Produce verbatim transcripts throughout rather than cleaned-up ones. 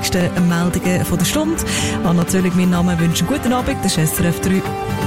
wichtigsten Meldungen von der Stunde. Anna Zöllig, mein Name, wünsche einen guten Abend, das ist S R F drei.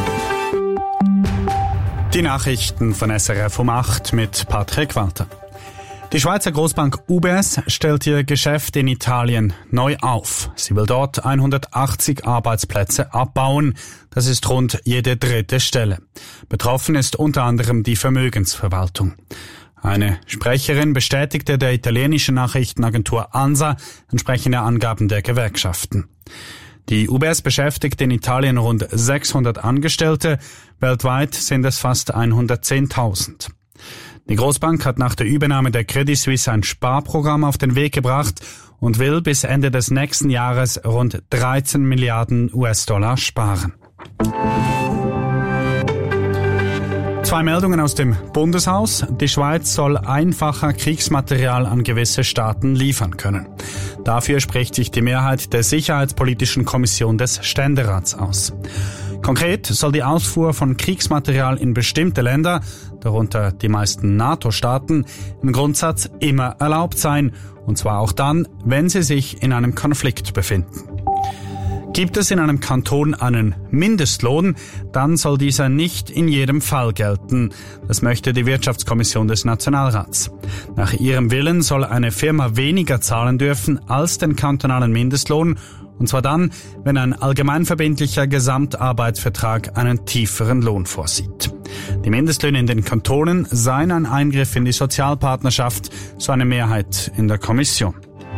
Die Nachrichten von S R F um acht mit Patrick Walter. Die Schweizer Grossbank U B S stellt ihr Geschäft in Italien neu auf. Sie will dort hundertachtzig Arbeitsplätze abbauen. Das ist rund jede dritte Stelle. Betroffen ist unter anderem die Vermögensverwaltung. Eine Sprecherin bestätigte der italienischen Nachrichtenagentur ANSA entsprechende Angaben der Gewerkschaften. Die U B S beschäftigt in Italien rund sechshundert Angestellte. Weltweit sind es fast hundertzehntausend. Die Großbank hat nach der Übernahme der Credit Suisse ein Sparprogramm auf den Weg gebracht und will bis Ende des nächsten Jahres rund dreizehn Milliarden U S-Dollar sparen. Zwei Meldungen aus dem Bundeshaus. Die Schweiz soll einfacher Kriegsmaterial an gewisse Staaten liefern können. Dafür spricht sich die Mehrheit der Sicherheitspolitischen Kommission des Ständerats aus. Konkret soll die Ausfuhr von Kriegsmaterial in bestimmte Länder, darunter die meisten NATO-Staaten, im Grundsatz immer erlaubt sein, und zwar auch dann, wenn sie sich in einem Konflikt befinden. Gibt es in einem Kanton einen Mindestlohn, dann soll dieser nicht in jedem Fall gelten. Das möchte die Wirtschaftskommission des Nationalrats. Nach ihrem Willen soll eine Firma weniger zahlen dürfen als den kantonalen Mindestlohn, und zwar dann, wenn ein allgemeinverbindlicher Gesamtarbeitsvertrag einen tieferen Lohn vorsieht. Die Mindestlöhne in den Kantonen seien ein Eingriff in die Sozialpartnerschaft, so eine Mehrheit in der Kommission.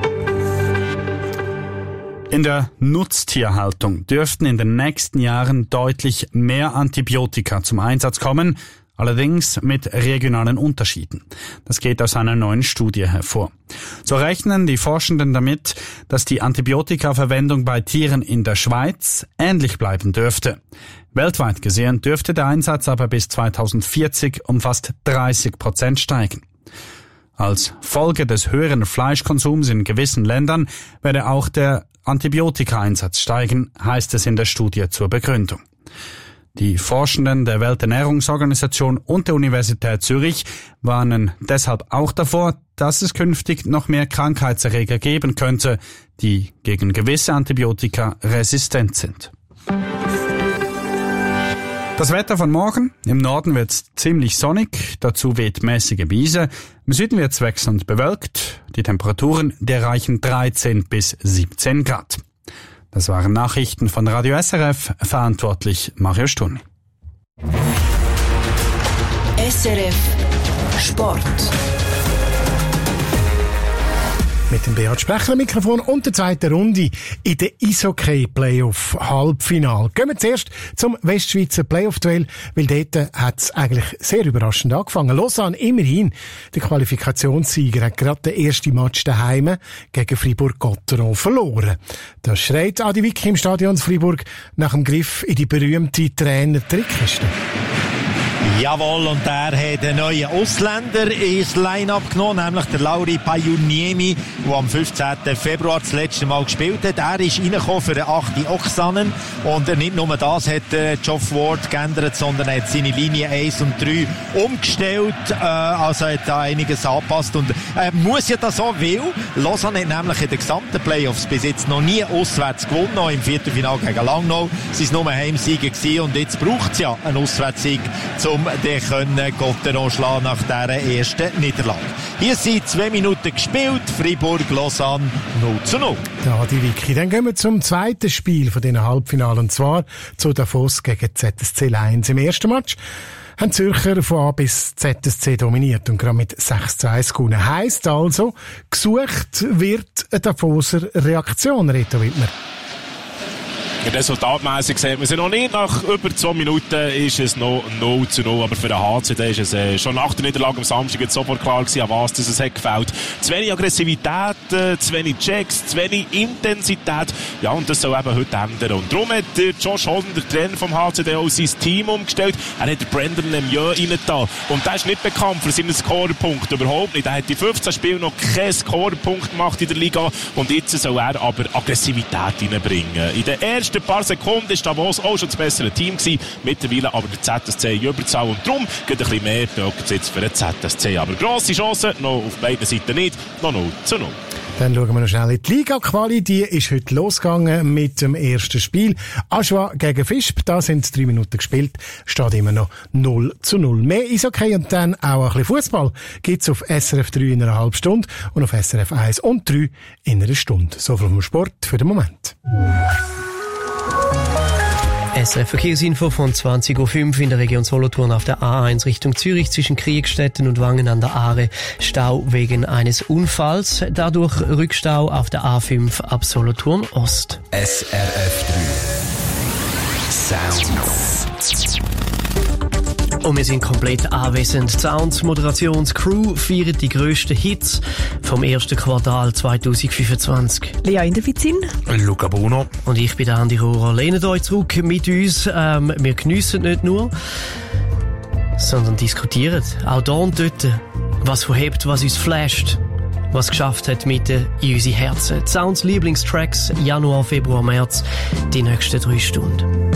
In der Nutztierhaltung dürften in den nächsten Jahren deutlich mehr Antibiotika zum Einsatz kommen, allerdings mit regionalen Unterschieden. Das geht aus einer neuen Studie hervor. So rechnen die Forschenden damit, dass die Antibiotikaverwendung bei Tieren in der Schweiz ähnlich bleiben dürfte. Weltweit gesehen dürfte der Einsatz aber bis zweitausendvierzig um fast dreißig Prozent steigen. Als Folge des höheren Fleischkonsums in gewissen Ländern werde auch der Antibiotikaeinsatz steigen, heißt es in der Studie zur Begründung. Die Forschenden der Welternährungsorganisation und der Universität Zürich warnen deshalb auch davor, dass es künftig noch mehr Krankheitserreger geben könnte, die gegen gewisse Antibiotika resistent sind. Das Wetter von morgen. Im Norden wird es ziemlich sonnig, dazu weht mäßige Brise. Im Süden wird es wechselnd bewölkt. Die Temperaturen die erreichen dreizehn bis siebzehn Grad. Das waren Nachrichten von Radio S R F, verantwortlich Mario Sturni. S R F Sport. Mit dem Beat Sprecher Mikrofon und der zweiten Runde in der Eishockey-Playoff Halbfinale. Gehen wir zuerst zum Westschweizer Playoff-Duell, weil dort hat es eigentlich sehr überraschend angefangen. Lausanne, immerhin, der Qualifikationssieger, hat gerade den ersten Match daheim gegen Fribourg-Gotteron verloren. Das schreit Adi Wick im Stadion Fribourg nach dem Griff in die berühmte Trainer-Trickkiste. Jawohl, und er hat einen neuen Ausländer ins Line-Up genommen, nämlich der Lauri Pajuniemi, der am fünfzehnten Februar das letzte Mal gespielt hat. Er ist reingekommen für den achten Oksanen und nicht nur das hat äh, Geoff Ward geändert, sondern er hat seine Linie eins und drei umgestellt, äh, also hat da einiges angepasst und äh, muss ja das so, weil Lausanne hat nämlich in den gesamten Playoffs bis jetzt noch nie auswärts gewonnen, noch im Viertelfinale gegen Langnau. Sie waren nur Heimsieger gewesen und jetzt braucht es ja einen Auswärtssieg, um den können Gotteron schlagen nach dieser ersten Niederlage. Hier sind zwei Minuten gespielt, Fribourg-Lausanne null zu null. Ja, die Vicky. Dann gehen wir zum zweiten Spiel von diesen Halbfinalen, und zwar zu Davos gegen Z S C Lions. Im ersten Match haben Zürcher von A bis Z S C dominiert und gerade mit sechs zu eins gewonnen. Heisst also, gesucht wird eine Davoser Reaktion, Reto Wittmer. Resultatmässig sieht man sie noch nicht. Nach über zwei Minuten ist es noch null zu null. Aber für den H C D ist es äh, schon nach der Niederlage am Samstag jetzt sofort klar gewesen, an was das es hat gefällt. Zu wenig Aggressivität, äh, zu wenig Checks, zu wenig Intensität. Ja, und das soll eben heute ändern. Und darum hat der Josh Holden, der Trainer vom H C D, auch sein Team umgestellt. Er hat Brandon Lemieux reingetan. Und der ist nicht bekannt für seinen Scorerpunkt. Überhaupt nicht. Er hat in fünfzehn Spielen noch keinen Scorerpunkt gemacht in der Liga. Und jetzt soll er aber Aggressivität reinbringen. In der ersten ein paar Sekunden war Davos auch schon das bessere Team gewesen. Mittlerweile aber der Z S C in Überzahl und darum geht ein bisschen mehr jetzt für den Z S C. Aber grosse Chancen, noch auf beiden Seiten nicht, noch null zu null. Dann schauen wir noch schnell in die Liga-Quali. Die ist heute losgegangen mit dem ersten Spiel. Aschua gegen Visp. Da sind drei Minuten gespielt. Steht immer noch null zu null. Mehr Eishockey und dann auch ein bisschen Fußball gibt's auf S R F drei in einer halben Stunde und auf S R F eins und drei in einer Stunde. So viel vom Sport für den Moment. S R F Verkehrsinfo von zwanzig Uhr fünf in der Region Solothurn auf der A eins Richtung Zürich zwischen Kriegstetten und Wangen an der Aare. Stau wegen eines Unfalls. Dadurch Rückstau auf der A fünf ab Solothurn Ost. S R F drei Sounds. Und wir sind komplett anwesend. Sounds Moderationscrew feiert die grössten Hits vom ersten Quartal zwanzig fünfundzwanzig. Lea Indevizin. Luca Bruno. Und ich bin der Andi Rohrer. Lehnt euch zurück mit uns. Ähm, wir geniessen nicht nur, sondern diskutieren. Auch da und dort. Was verhebt, was uns flasht. Was geschafft hat mitten in unsere Herzen. Die Sounds Lieblingstracks Januar, Februar, März. Die nächsten drei Stunden.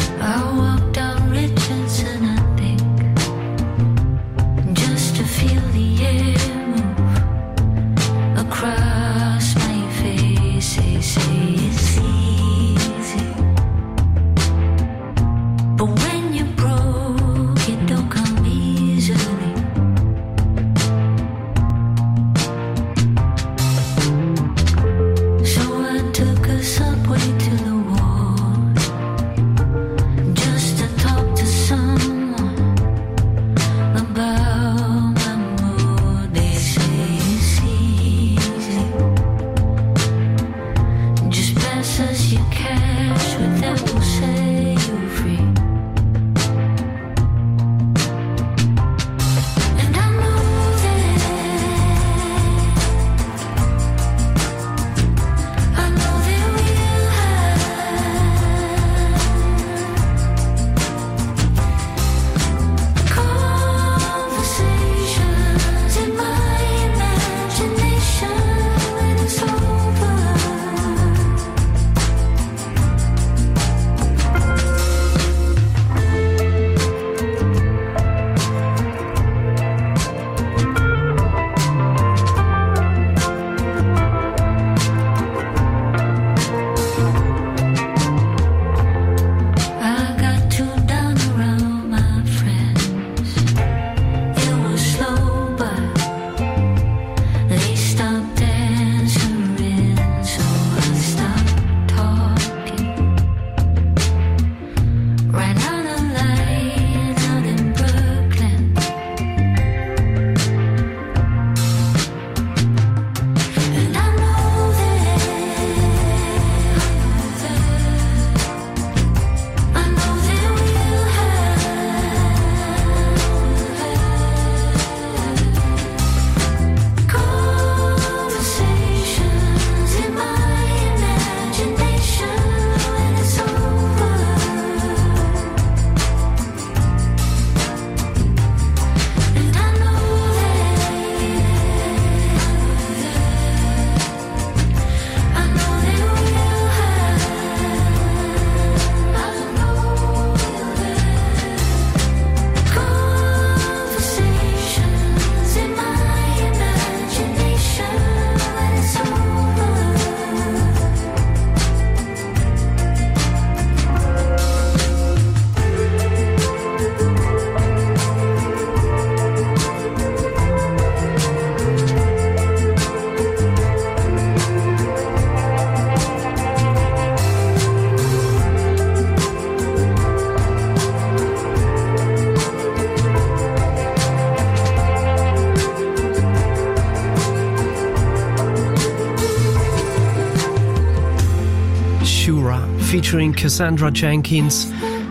Featuring Cassandra Jenkins.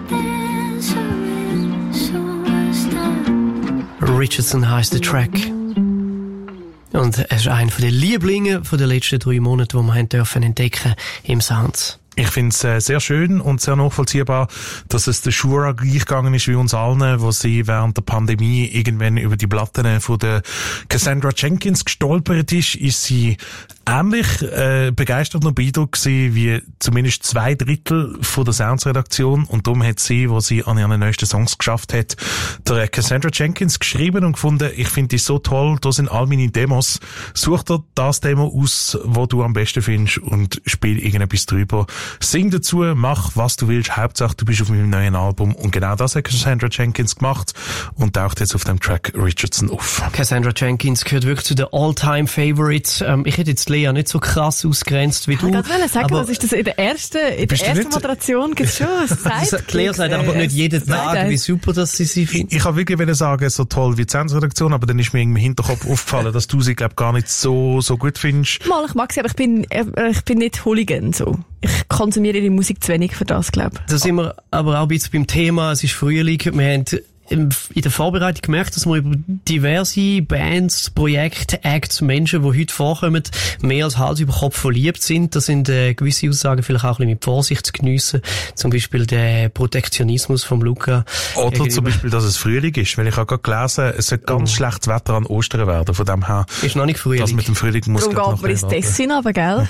Richardson heisst der Track. Und er ist einer der Lieblinge der letzten drei Monate, die wir haben dürfen entdecken im Sounds. Ich finde es äh, sehr schön und sehr nachvollziehbar, dass es der Shura gleich gegangen ist wie uns allen, wo sie während der Pandemie irgendwann über die Platten von der Cassandra Jenkins gestolpert ist, ist sie ähnlich äh, begeistert und beeindruckt gewesen, wie zumindest zwei Drittel von der Sounds-Redaktion, und darum hat sie, wo sie an ihren neuesten Songs geschafft hat, der Cassandra Jenkins geschrieben und gefunden, ich finde die so toll, da sind all meine Demos, such dir das Demo aus, wo du am besten findest und spiel irgendetwas drüber. Sing dazu, mach was du willst, Hauptsache du bist auf meinem neuen Album, und genau das hat Cassandra Jenkins gemacht und taucht jetzt auf dem Track Richardson auf. Cassandra Jenkins gehört wirklich zu den All-Time-Favorites. Ähm, ich hätte jetzt Lea nicht so krass ausgrenzt wie du. Ich wollte sagen, aber was ist das in der ersten, in der ersten Moderation gibt es schon ein Sidekick. Lea sagt aber nicht jeden Tag, Nein, wie super dass sie sie findet. Ich, ich habe wirklich wollen sagen, so toll wie die Sounds-Redaktion, aber dann ist mir im Hinterkopf aufgefallen, dass du sie, glaube gar nicht so, so gut findest. Mal, ich mag sie, aber ich bin, ich bin nicht Hooligan, so. Ich konsumiere die Musik zu wenig für das, glaube ich. Da sind wir aber auch ein bisschen beim Thema. Es ist Frühling. Wir haben in der Vorbereitung gemerkt, dass wir über diverse Bands, Projekte, Acts, Menschen, die heute vorkommen, mehr als Hals über Kopf verliebt sind. Das sind äh, gewisse Aussagen vielleicht auch ein bisschen mit Vorsicht zu geniessen. Zum Beispiel der Protektionismus vom Luca. Oder gegenüber. zum Beispiel, dass es Frühling ist. Weil ich habe gerade gelesen, es soll ganz oh. schlechtes Wetter an Ostern werden. Von dem her. Ist noch nicht Frühling. Das mit dem Frühling muss Darum geht man ins Tessin aber, gell?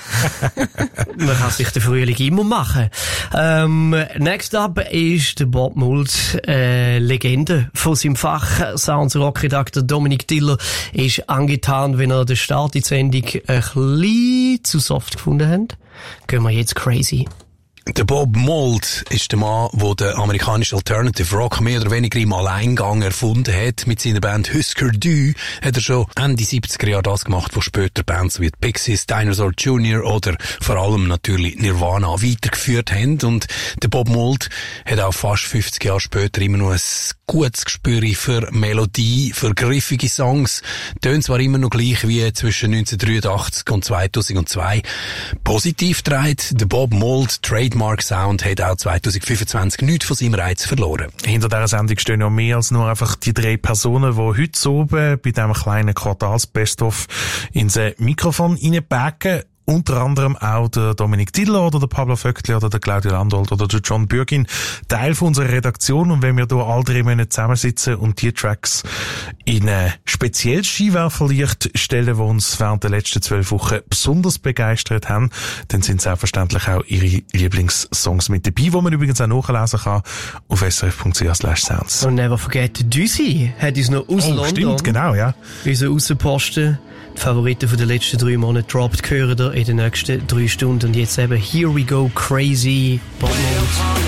Man kann sich den Frühling immer machen. Ähm, next up ist der Bob Mould, äh, Legende von seinem Fach. Sounds Rock Redakteur Dominik Diller ist angetan, wenn er den Start in die Sendung ein bisschen zu soft gefunden hat. Gehen wir jetzt crazy. Der Bob Mould ist der Mann, der den amerikanischen Alternative Rock mehr oder weniger im Alleingang erfunden hat. Mit seiner Band Husker Du hat er schon Ende siebziger Jahre das gemacht, was später Bands wie Pixies, Dinosaur Junior oder vor allem natürlich Nirvana weitergeführt haben. Und der Bob Mould hat auch fast fünfzig Jahre später immer noch ein gutes Gespür für Melodie, für griffige Songs. Tönt zwar immer noch gleich wie zwischen neunzehnhundertdreiundachtzig und zweitausendzwei. Positiv dreht der Bob Mould Trademark Sound hat auch zweitausendfünfundzwanzig nichts von seinem Reiz verloren. Hinter dieser Sendung stehen ja mehr als nur einfach die drei Personen, die heute oben bei diesem kleinen Quartals-Best-of ins Mikrofon reinpacken. Unter anderem auch der Dominik Diller oder der Pablo Vöckli oder der Claudio Landolt oder der John Bürgin, Teil von unserer Redaktion. Und wenn wir hier alle drei Monate zusammensitzen und die Tracks in ein spezielles Skiwerferlicht stellen, die uns während der letzten zwölf Wochen besonders begeistert haben, dann sind selbstverständlich auch ihre Lieblingssongs mit dabei, die man übrigens auch nachlesen kann auf srf.ch slash sounds. Und never forget, Düsi hat uns noch aus oh, London, stimmt, genau, ja. Unser Aussenposten, die Favoriten von den letzten drei Monaten droppt, hören ihr in den nächsten drei Stunden. Und jetzt eben Here We Go Crazy, Bob Mould.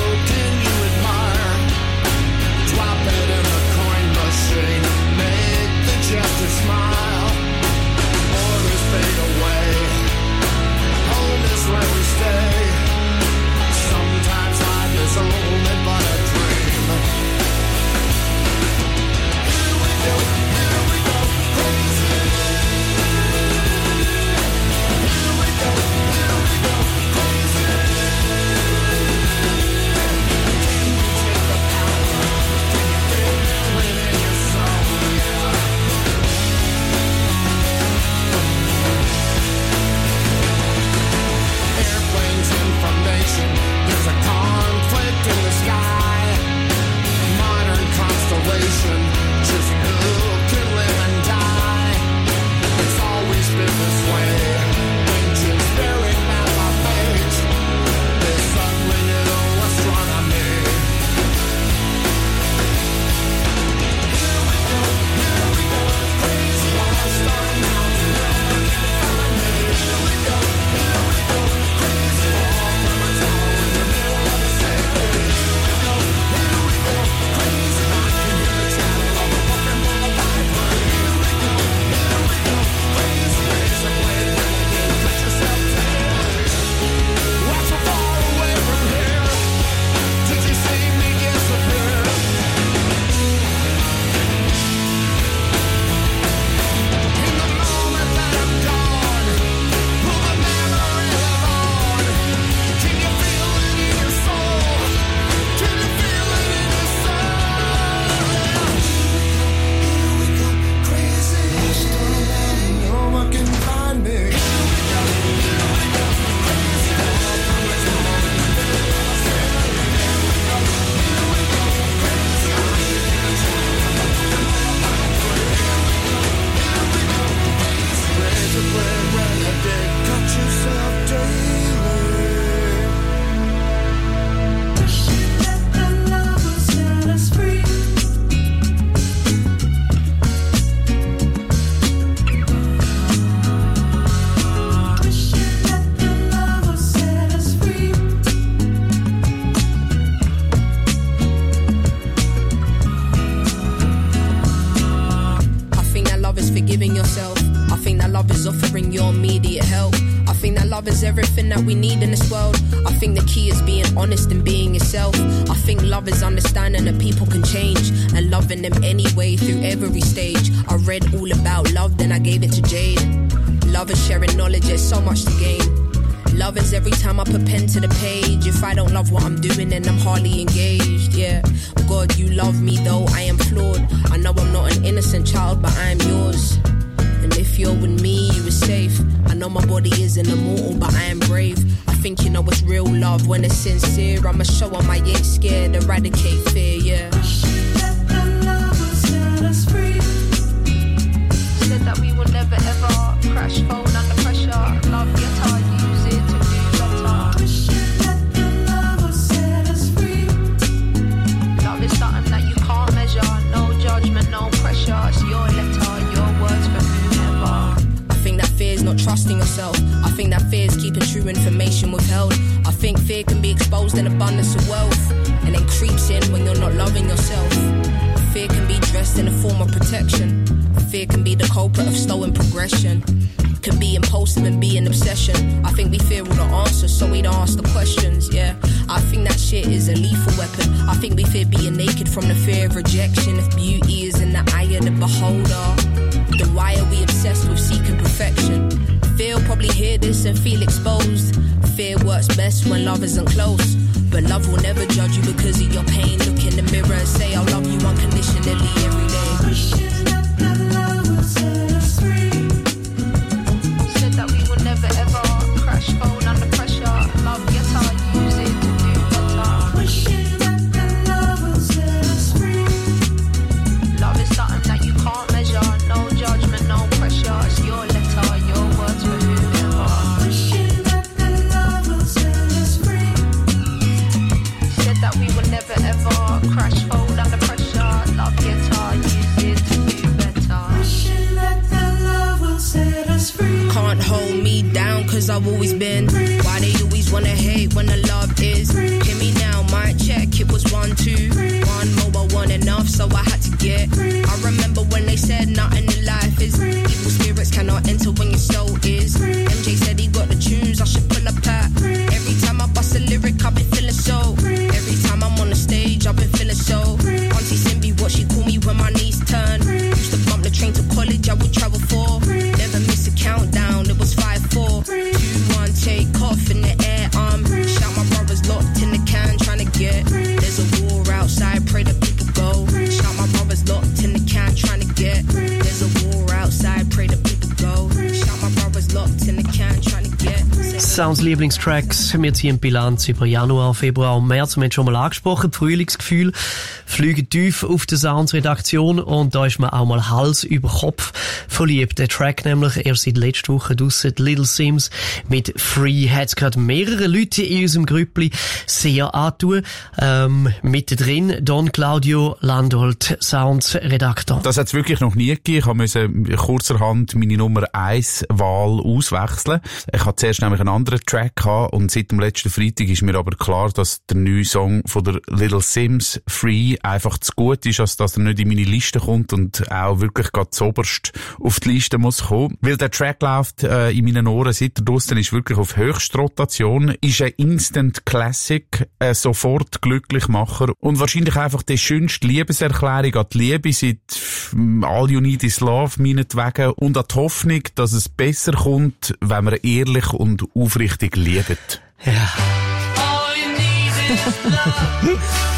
Make love is everything that we need in this world. I think the key is being honest and being yourself. I think love is understanding that people can change and loving them anyway through every stage. I read all about love, then I gave it to Jade. Love is sharing knowledge, there's so much to gain. Love is every time I put pen to the page. If I don't love what I'm doing, then I'm hardly engaged, yeah. God, you love me though I am flawed. I know I'm not an innocent child, but I am yours. And if you're with me, you are safe. I know my body isn't immortal, but I am brave. I think you know it's real love when it's sincere. I'ma show them I ain't scared, eradicate fear, yeah. Let the love will set us free. Said that we will never ever crash, fall under pressure. Love your time, use it to do better. Let the love will set us free. Love is something that you can't measure. No judgment, no pressure. It's your letter, your words for whoever. I think that fear is not trusting yourself. I think that fear is keeping true information withheld. I think fear can be exposed in abundance of wealth, and then creeps in when you're not loving yourself. Fear can be dressed in a form of protection. Fear can be the culprit of slowing progression. Can be impulsive and be an obsession. I think we fear all the answers, so we don't ask the questions, yeah. I think that shit is a lethal weapon. I think we fear being naked from the fear of rejection. If beauty is in the eye of the beholder, then why are we obsessed with seeking perfection? Fear will probably hear this and feel exposed. Fear works best when love isn't close. But love will never judge you because of your pain. Look in the mirror and say I'll love you unconditionally every day. Said that we will never ever crash, fall under pressure. Love your time, use it to do better. Wishing that the love will set us free. Love is something that you can't measure. No judgment, no pressure. It's your letter, your words for whoever. Wishing that the love will set us free. Said that we will never ever crash, fall under pressure. Love your time, use it to do better. Wishing that the love will set us free. Can't hold me down cause I've always been. Why they always wanna hate when the love is? Hear me now, mic check, it was one, two. One mobile, one enough, so I had to get. I remember when they said nothing in life is. Evil spirits cannot enter when your soul is. M J said he got the tunes, I should pull up at. Every time I bust a lyric, I've been feeling so. Every time I'm on the stage, I've been feeling so. Auntie Simbi, what she call me when my knees turn. Used to bump the train to college, I would travel for. Never miss a countdown, it was five, four, two, one, take off in the air. Um, shout my brothers locked in the can, trying to get. There's a war outside, pray that people go. Shout my brothers locked in the can, trying to get. There's a war outside, pray that people go. Shout my brothers locked in the can, trying to get. Sounds Lieblingstracks. Wir ziehen Bilanz über Januar, Februar und März. Wir haben schon mal angesprochen, die Frühlingsgefühle fliegen tief auf der Sounds-Redaktion und da ist man auch mal Hals über Kopf verliebt. Der Track nämlich erst seit letzter Woche draussen, Little Sims mit Free, hat es gerade mehrere Leute in unserem Grüppli sehr antun. Ähm, mittendrin Don Claudio Landolt, Sounds-Redaktor. Das hat es wirklich noch nie gegeben. Ich musste kurzerhand meine Nummer eins Wahl auswechseln. Ich hatte zuerst nämlich einen anderen Track gehabt und seit dem letzten Freitag ist mir aber klar, dass der neue Song von der Little Sims, Free, einfach zu gut ist, als dass er nicht in meine Liste kommt und auch wirklich gerade zuoberst auf die Liste muss kommen. Weil der Track läuft äh, in meinen Ohren, seit er draussen ist, wirklich auf Höchstrotation, ist ein Instant Classic, äh, sofort Glücklichmacher und wahrscheinlich einfach die schönste Liebeserklärung an die Liebe seit All You Need Is Love meinetwegen und an die Hoffnung, dass es besser kommt, wenn man ehrlich und aufrichtig liebt. Ja. All you need is love.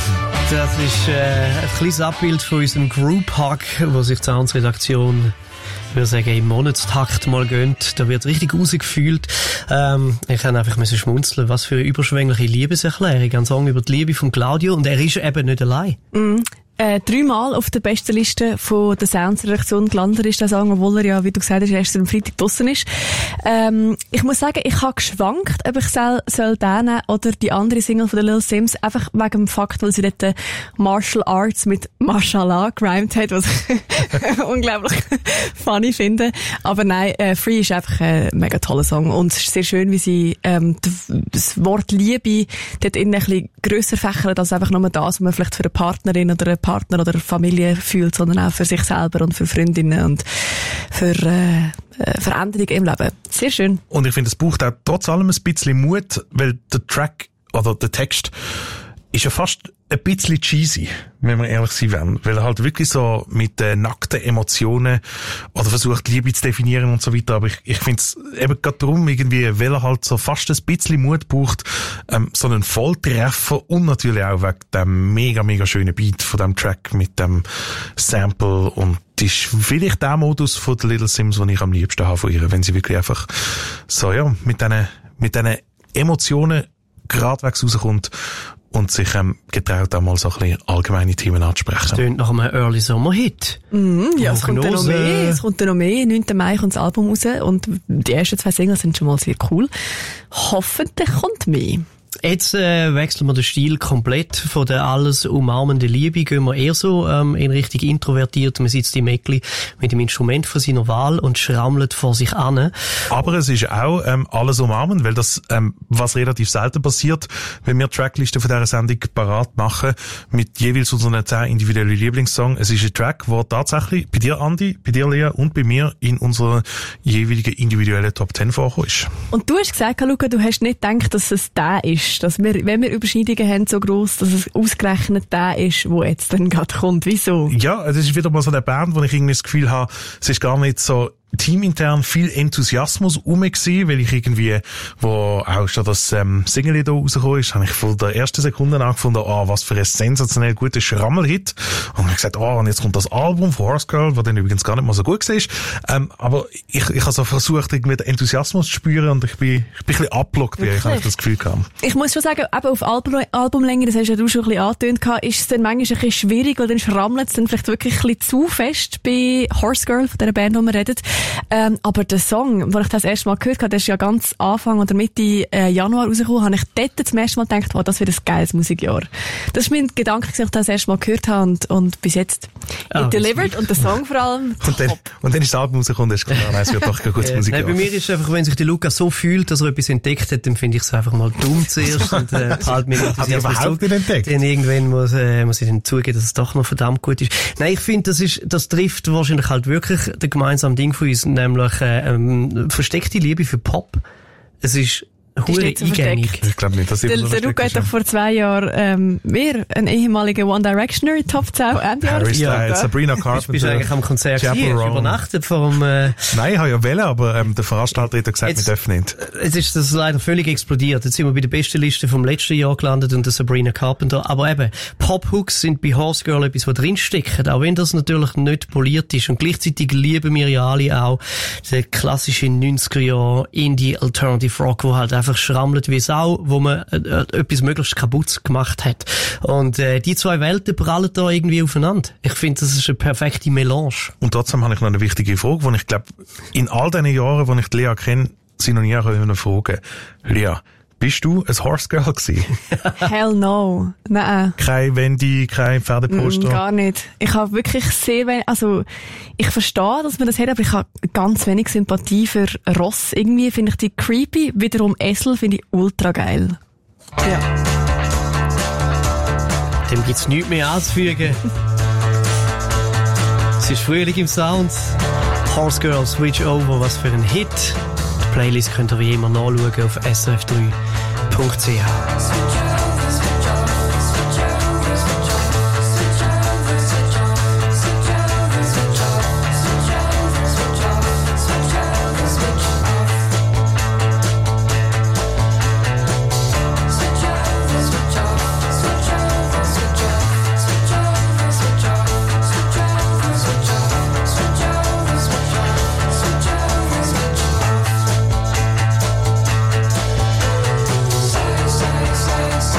Das ist äh, ein kleines Abbild von unserem Group Hug, wo sich die Sounds-Redaktion, ich würde sagen, im Monatstakt mal gönnt. Da wird richtig rausgefühlt. Ähm, ich kann einfach müssen schmunzeln, was für eine überschwängliche Liebeserklärung. Ein Song über die Liebe von Claudio und er ist eben nicht allein. Mm. Äh, dreimal auf der besten Liste von der Sounds-Redaktion gelandet ist der Song, obwohl er ja, wie du gesagt hast, erst am Freitag draussen ist. Ähm, ich muss sagen, ich habe geschwankt, ob ich soll, soll den nehmen oder die andere Single von der Lil Sims, einfach wegen dem Fakt, weil sie dort äh, Martial Arts mit Mashallah gerimt hat, was ich unglaublich funny finde. Aber nein, äh, Free ist einfach ein mega toller Song und es ist sehr schön, wie sie ähm, das Wort Liebe dort innen ein bisschen grösser fächern als einfach nur das, was man vielleicht für eine Partnerin oder eine Partner oder Familie fühlt, sondern auch für sich selber und für Freundinnen und für äh, Veränderung im Leben. Sehr schön. Und ich finde, es braucht auch trotz allem ein bisschen Mut, weil der Track oder der Text ist ja fast ein bisschen cheesy, wenn wir ehrlich sein wollen. Weil er halt wirklich so mit äh, nackten Emotionen oder versucht, Liebe zu definieren und so weiter. Aber ich, ich finde es eben gerade darum irgendwie, weil er halt so fast ein bisschen Mut braucht, ähm, so einen Volltreffer und natürlich auch wegen dem mega, mega schönen Beat von dem Track mit dem Sample und das ist vielleicht der Modus von der Little Sims, den ich am liebsten habe von ihr, wenn sie wirklich einfach so, ja, mit diesen, mit diesen Emotionen gradwegs rauskommt und sich ähm, getraut, auch mal so ein bisschen allgemeine Themen anzusprechen. Das klingt nach einem Early Summer Hit. Mm, ja, es kommt, noch mehr, es kommt noch mehr. neunten Mai kommt das Album raus und die ersten zwei Singles sind schon mal sehr cool. Hoffentlich kommt mehr. Jetzt äh, wechseln wir den Stil komplett. Von der alles umarmenden Liebe gehen wir eher so ähm, in Richtung introvertiert. Man sitzt im Eckli mit dem Instrument von seiner Wahl und schrammelt vor sich an. Aber es ist auch ähm, alles umarmend, weil das, ähm, was relativ selten passiert, wenn wir Tracklisten von dieser Sendung parat machen, mit jeweils unseren zehn individuellen Lieblingssongs. Es ist ein Track, der tatsächlich bei dir, Andi, bei dir, Lea, und bei mir in unserer jeweiligen individuellen Top zehn vorgekommen ist. Und du hast gesagt, Luca, du hast nicht gedacht, dass es der ist. Dass wir, wenn wir Überschneidungen haben, so gross, dass es ausgerechnet der ist, wo jetzt dann gerade kommt. Wieso? Ja, es ist wieder mal so eine Band, wo ich irgendwie das Gefühl habe, es ist gar nicht so teamintern viel Enthusiasmus rum gewesen, weil ich irgendwie, wo auch schon das ähm, Single da rausgekommen ist, habe ich von der ersten Sekunde angefunden, ah, oh, was für ein sensationell guter Schrammelhit. Und ich gesagt, oh, und jetzt kommt das Album von Horse Girl, was dann übrigens gar nicht mal so gut war. Ähm, aber ich, ich habe so versucht, irgendwie den Enthusiasmus zu spüren und ich bin, ich bin ein bisschen abgelockt, wie ich das Gefühl hatte. Ich muss schon sagen, eben auf Album, Albumlänge, das hast ja du schon ein bisschen angetönt gehabt, ist es dann manchmal ein bisschen schwierig, weil dann schrammelt es dann vielleicht wirklich ein bisschen zu fest bei Horse Girl, von dieser Band, die wir reden. Ähm, aber der Song, wo ich das erste Mal gehört habe, der ist ja ganz Anfang oder Mitte äh, Januar rausgekommen, habe ich dort zum ersten Mal gedacht, oh, das wird ein geiles Musikjahr. Das ist mein Gedanke, als ich das erste Mal gehört habe und, und bis jetzt oh, it delivered und der Song vor allem. Und dann, und dann ist das Album rausgekommen und ist klar, nein, es wird doch kein gutes äh, Musikjahr. Nein, bei mir ist einfach, wenn sich der Luca so fühlt, dass er etwas entdeckt hat, dann finde ich es einfach mal dumm zuerst und äh, halt mir Hat er überhaupt nicht entdeckt? Dann irgendwann muss, äh, muss ich dann zugeben, dass es doch noch verdammt gut ist. Nein, ich finde, das ist, das trifft wahrscheinlich halt wirklich der gemeinsame Ding von uns, nämlich äh, ähm, versteckte Liebe für Pop. Es ist hure eingängig. Ich glaube nicht, dass ich Der, der Luca hat doch vor zwei Jahren ähm, mehr einen ehemaligen One Directioner in Top zehn Ende Harry Styles, ja, Sabrina Carpenter. Bist du eigentlich am Konzert gewesen? Übernachtet vom... Äh Nein, ich habe ja wollen, aber ähm, der Veranstalter hat gesagt, jetzt, wir dürfen nicht. Jetzt ist das leider völlig explodiert. Jetzt sind wir bei der besten Liste vom letzten Jahr gelandet und der Sabrina Carpenter. Aber eben, Pop-Hooks sind bei Horse Girl etwas, was drinsteckt. Auch wenn das natürlich nicht poliert ist. Und gleichzeitig lieben wir ja alle auch den klassischen neunziger Jahre Indie Alternative Rock, wo halt einfach schrammelt wie Sau, wo man äh, etwas möglichst kaputt gemacht hat. Und äh, die zwei Welten prallen da irgendwie aufeinander. Ich finde, das ist eine perfekte Melange. Und trotzdem habe ich noch eine wichtige Frage, die ich glaube, in all diesen Jahren, wo ich die Lea kenne, sie noch nie eine Frage. Lea, bist du ein Horse Girl gewesen? Hell no. Nein. Kein Wendy, kein Pferdeposter? Mm, gar nicht. Ich habe wirklich sehr wenig, also, ich verstehe, dass man das hat, aber ich habe ganz wenig Sympathie für Ross. Irgendwie finde ich die creepy. Wiederum Esel finde ich ultra geil. Ja. Dem gibt's nichts mehr anzufügen. Es ist Frühling im Sound. Horse Girl, Switch Over, was für ein Hit. Die Playlist könnt ihr wie immer nachschauen auf s r f drei punkt c h. Say, say,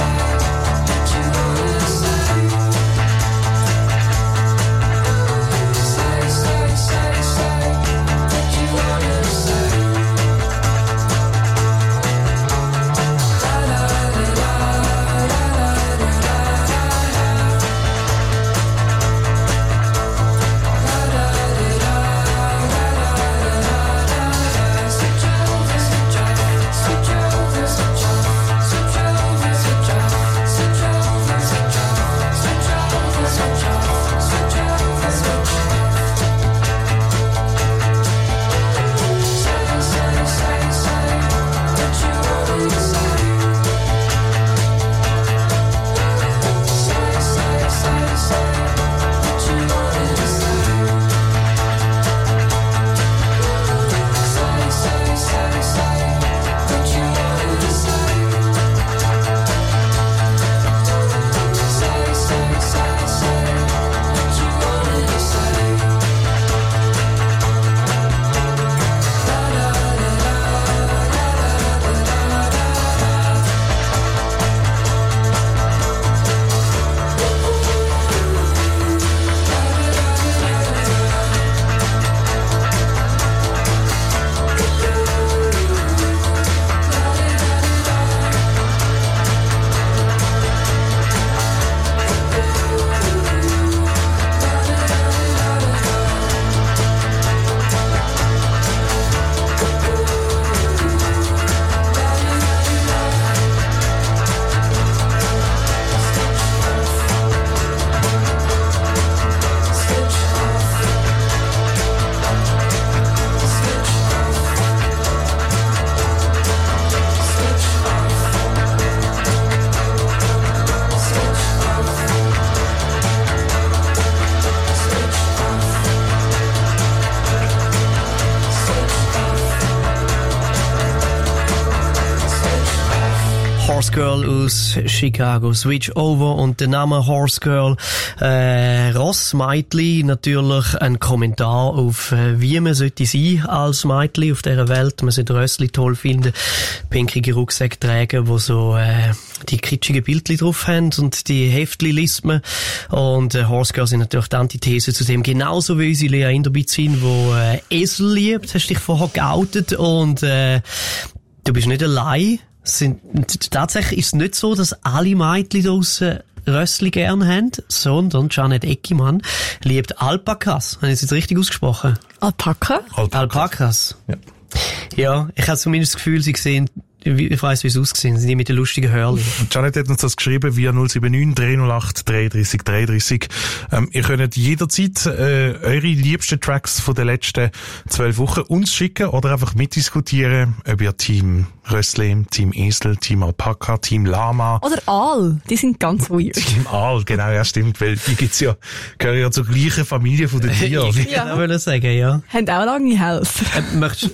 Girl aus Chicago, Switch Over, und der Name Horse Girl. Äh, Ross Meitli, natürlich ein Kommentar auf, äh, wie man sollte sein als Meitli auf dieser Welt. Man sollte Rössli toll finden, pinkige Rucksäcke tragen, wo so äh, die kitschigen Bildchen drauf haben, und die Heftli liest man. Und äh, Horse Girl sind natürlich die Antithese zu dem, genauso wie unsere Lea Inderbizin, wo äh, Esel liebt, hast dich vorher geoutet, und äh, du bist nicht allein. Sind, tatsächlich ist es nicht so, dass alle Mädchen draussen Rössli gern haben, sondern Janet Eckimann liebt Alpakas. Habe ich das jetzt richtig ausgesprochen? Alpaka? Alpakas. Alpakas. Ja. Ja, ich habe zumindest das Gefühl, sie sehen, ich weiss, wie sie aussehen, sind die mit den lustigen Hörli. Janet hat uns das geschrieben via null sieben neun drei null acht dreiunddreißig dreiunddreißig. Ähm, ihr könnt jederzeit äh, eure liebsten Tracks von den letzten zwölf Wochen uns schicken oder einfach mitdiskutieren, ob ihr Team Rössli, Team Esel, Team Alpaka, Team Lama. Oder Aal, die sind ganz weird. Team Aal, genau, ja stimmt, weil die gibt's ja, gehören ja zur gleichen Familie von den Tieren. Ich ja. kann auch sagen, ja. Haben auch lange Hälse. Äh, möchtest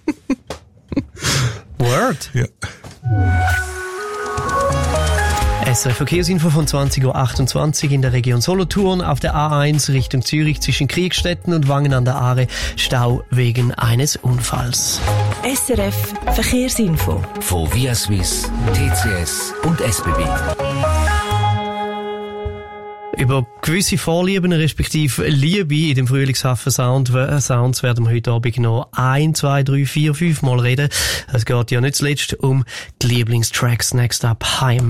Word. Ja. S R F Verkehrsinfo von zwanzig Uhr achtundzwanzig in der Region Solothurn auf der A eins Richtung Zürich zwischen Kriegstetten und Wangen an der Aare Stau wegen eines Unfalls. S R F Verkehrsinfo von Via Swiss, T C S und S B B. Über gewisse Vorlieben, respektive Liebe in dem Frühlingshafen Sound, Sounds werden wir heute Abend noch ein, zwei, drei, vier, fünf Mal reden. Es geht ja nicht zuletzt um die Lieblingstracks. Next up, Heim.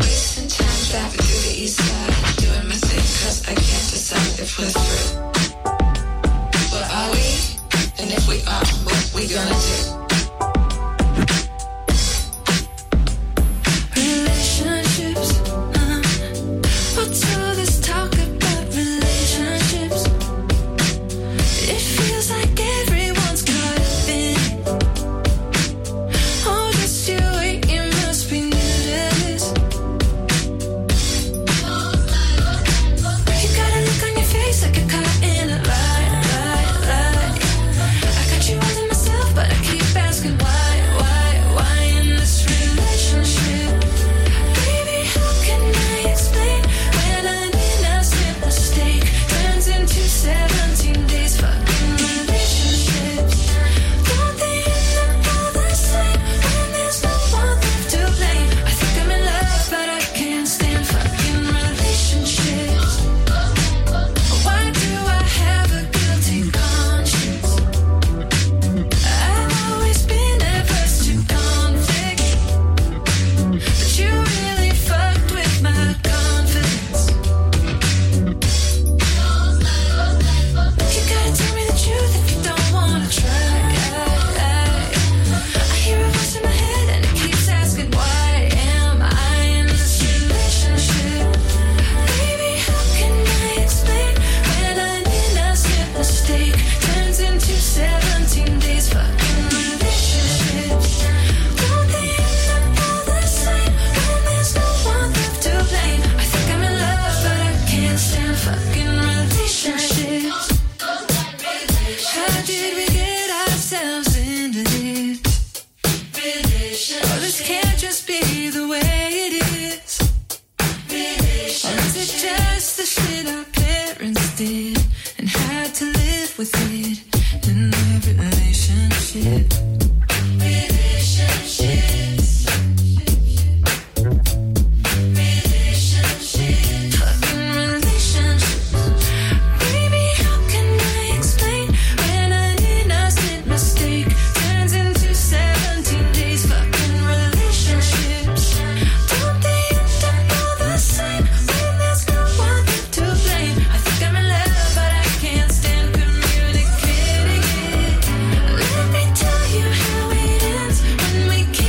We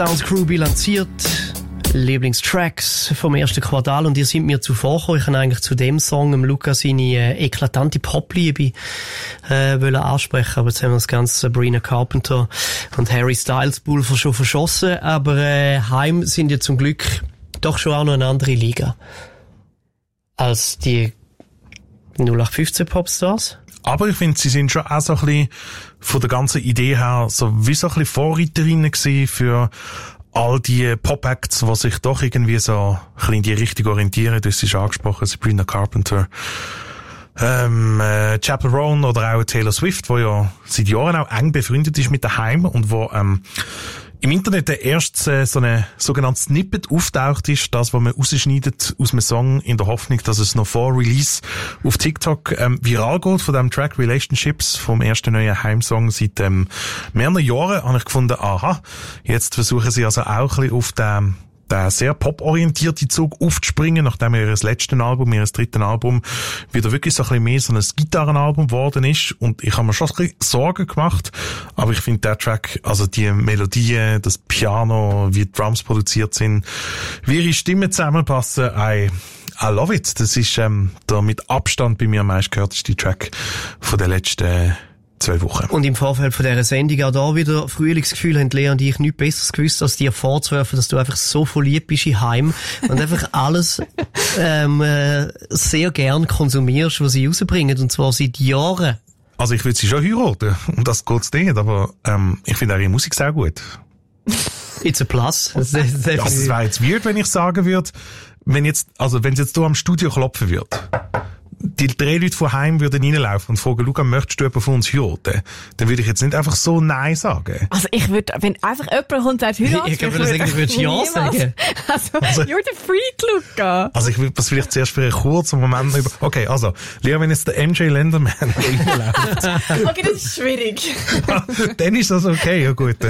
Sounds Crew bilanziert. Lieblingstracks vom ersten Quartal und ihr seid mir zuvor gekommen. Ich habe eigentlich zu dem Song dem Luca seine äh, eklatante Pop-Liebe äh, wollen ansprechen, aber jetzt haben wir das ganze Sabrina Carpenter und Harry Styles Pulver schon verschossen, aber äh, Heim sind ja zum Glück doch schon auch noch eine andere Liga als die null acht fünfzehn Popstars. Aber ich finde, sie sind schon auch so ein bisschen von der ganzen Idee her so wie so ein bisschen Vorreiterinnen gewesen für all die Pop-Acts, die sich doch irgendwie so ein bisschen in die Richtung orientieren. Das ist angesprochen, Sabrina Carpenter, ähm, äh, Chappell Roan oder auch Taylor Swift, wo ja seit Jahren auch eng befreundet ist mit daheim und wo ähm, im Internet der erste äh, so eine sogenannte Snippet auftaucht ist, das, was man rausschneidet aus einem Song in der Hoffnung, dass es noch vor Release auf TikTok ähm, viral geht, von dem Track Relationships, vom ersten neuen Heim-Song seit ähm, mehreren Jahren, habe ich gefunden, aha, jetzt versuchen sie also auch ein bisschen auf den der sehr pop-orientierte Zug aufzuspringen, nachdem ihr letztes Album, ihr drittes Album, wieder wirklich so ein bisschen mehr so ein Gitarrenalbum geworden ist. Und ich habe mir schon ein bisschen Sorgen gemacht, aber ich finde der Track, also die Melodien, das Piano, wie die Drums produziert sind, wie ihre Stimmen zusammenpassen, I, I love it. Das ist ähm, der mit Abstand bei mir am meisten gehörteste Track von den letzten zwei Wochen. Und im Vorfeld von dieser Sendung auch da wieder Frühlingsgefühl haben Lea und ich nichts Besseres gewusst, als dir vorzuwerfen, dass du einfach so verliebt bist in Heim und einfach alles ähm, äh, sehr gern konsumierst, was sie rausbringen, und zwar seit Jahren. Also ich würde sie schon heiraten, um das geht's nicht, aber ähm, ich finde auch ihre Musik sehr gut. It's a plus. Das, das, das, ja, das wäre jetzt weird, wenn ich sagen würde, wenn jetzt, also wenn es jetzt hier am Studio klopfen wird, die drei Leute von Heim würden reinlaufen und fragen, Luca, möchtest du jemanden von uns heiraten? Dann würde ich jetzt nicht einfach so Nein sagen. Also ich würde, wenn einfach jemand kommt und sagt, heiraten, ich glaube, das irgendwie würdest du Ja sagen. Also, also, you're the freak, Luca. Also ich würde das vielleicht zuerst für einen kurzen Moment über... Okay, also, Lea, wenn jetzt der M J Lenderman reinläuft... Okay, das ist schwierig. Dann ist das okay, ja gut.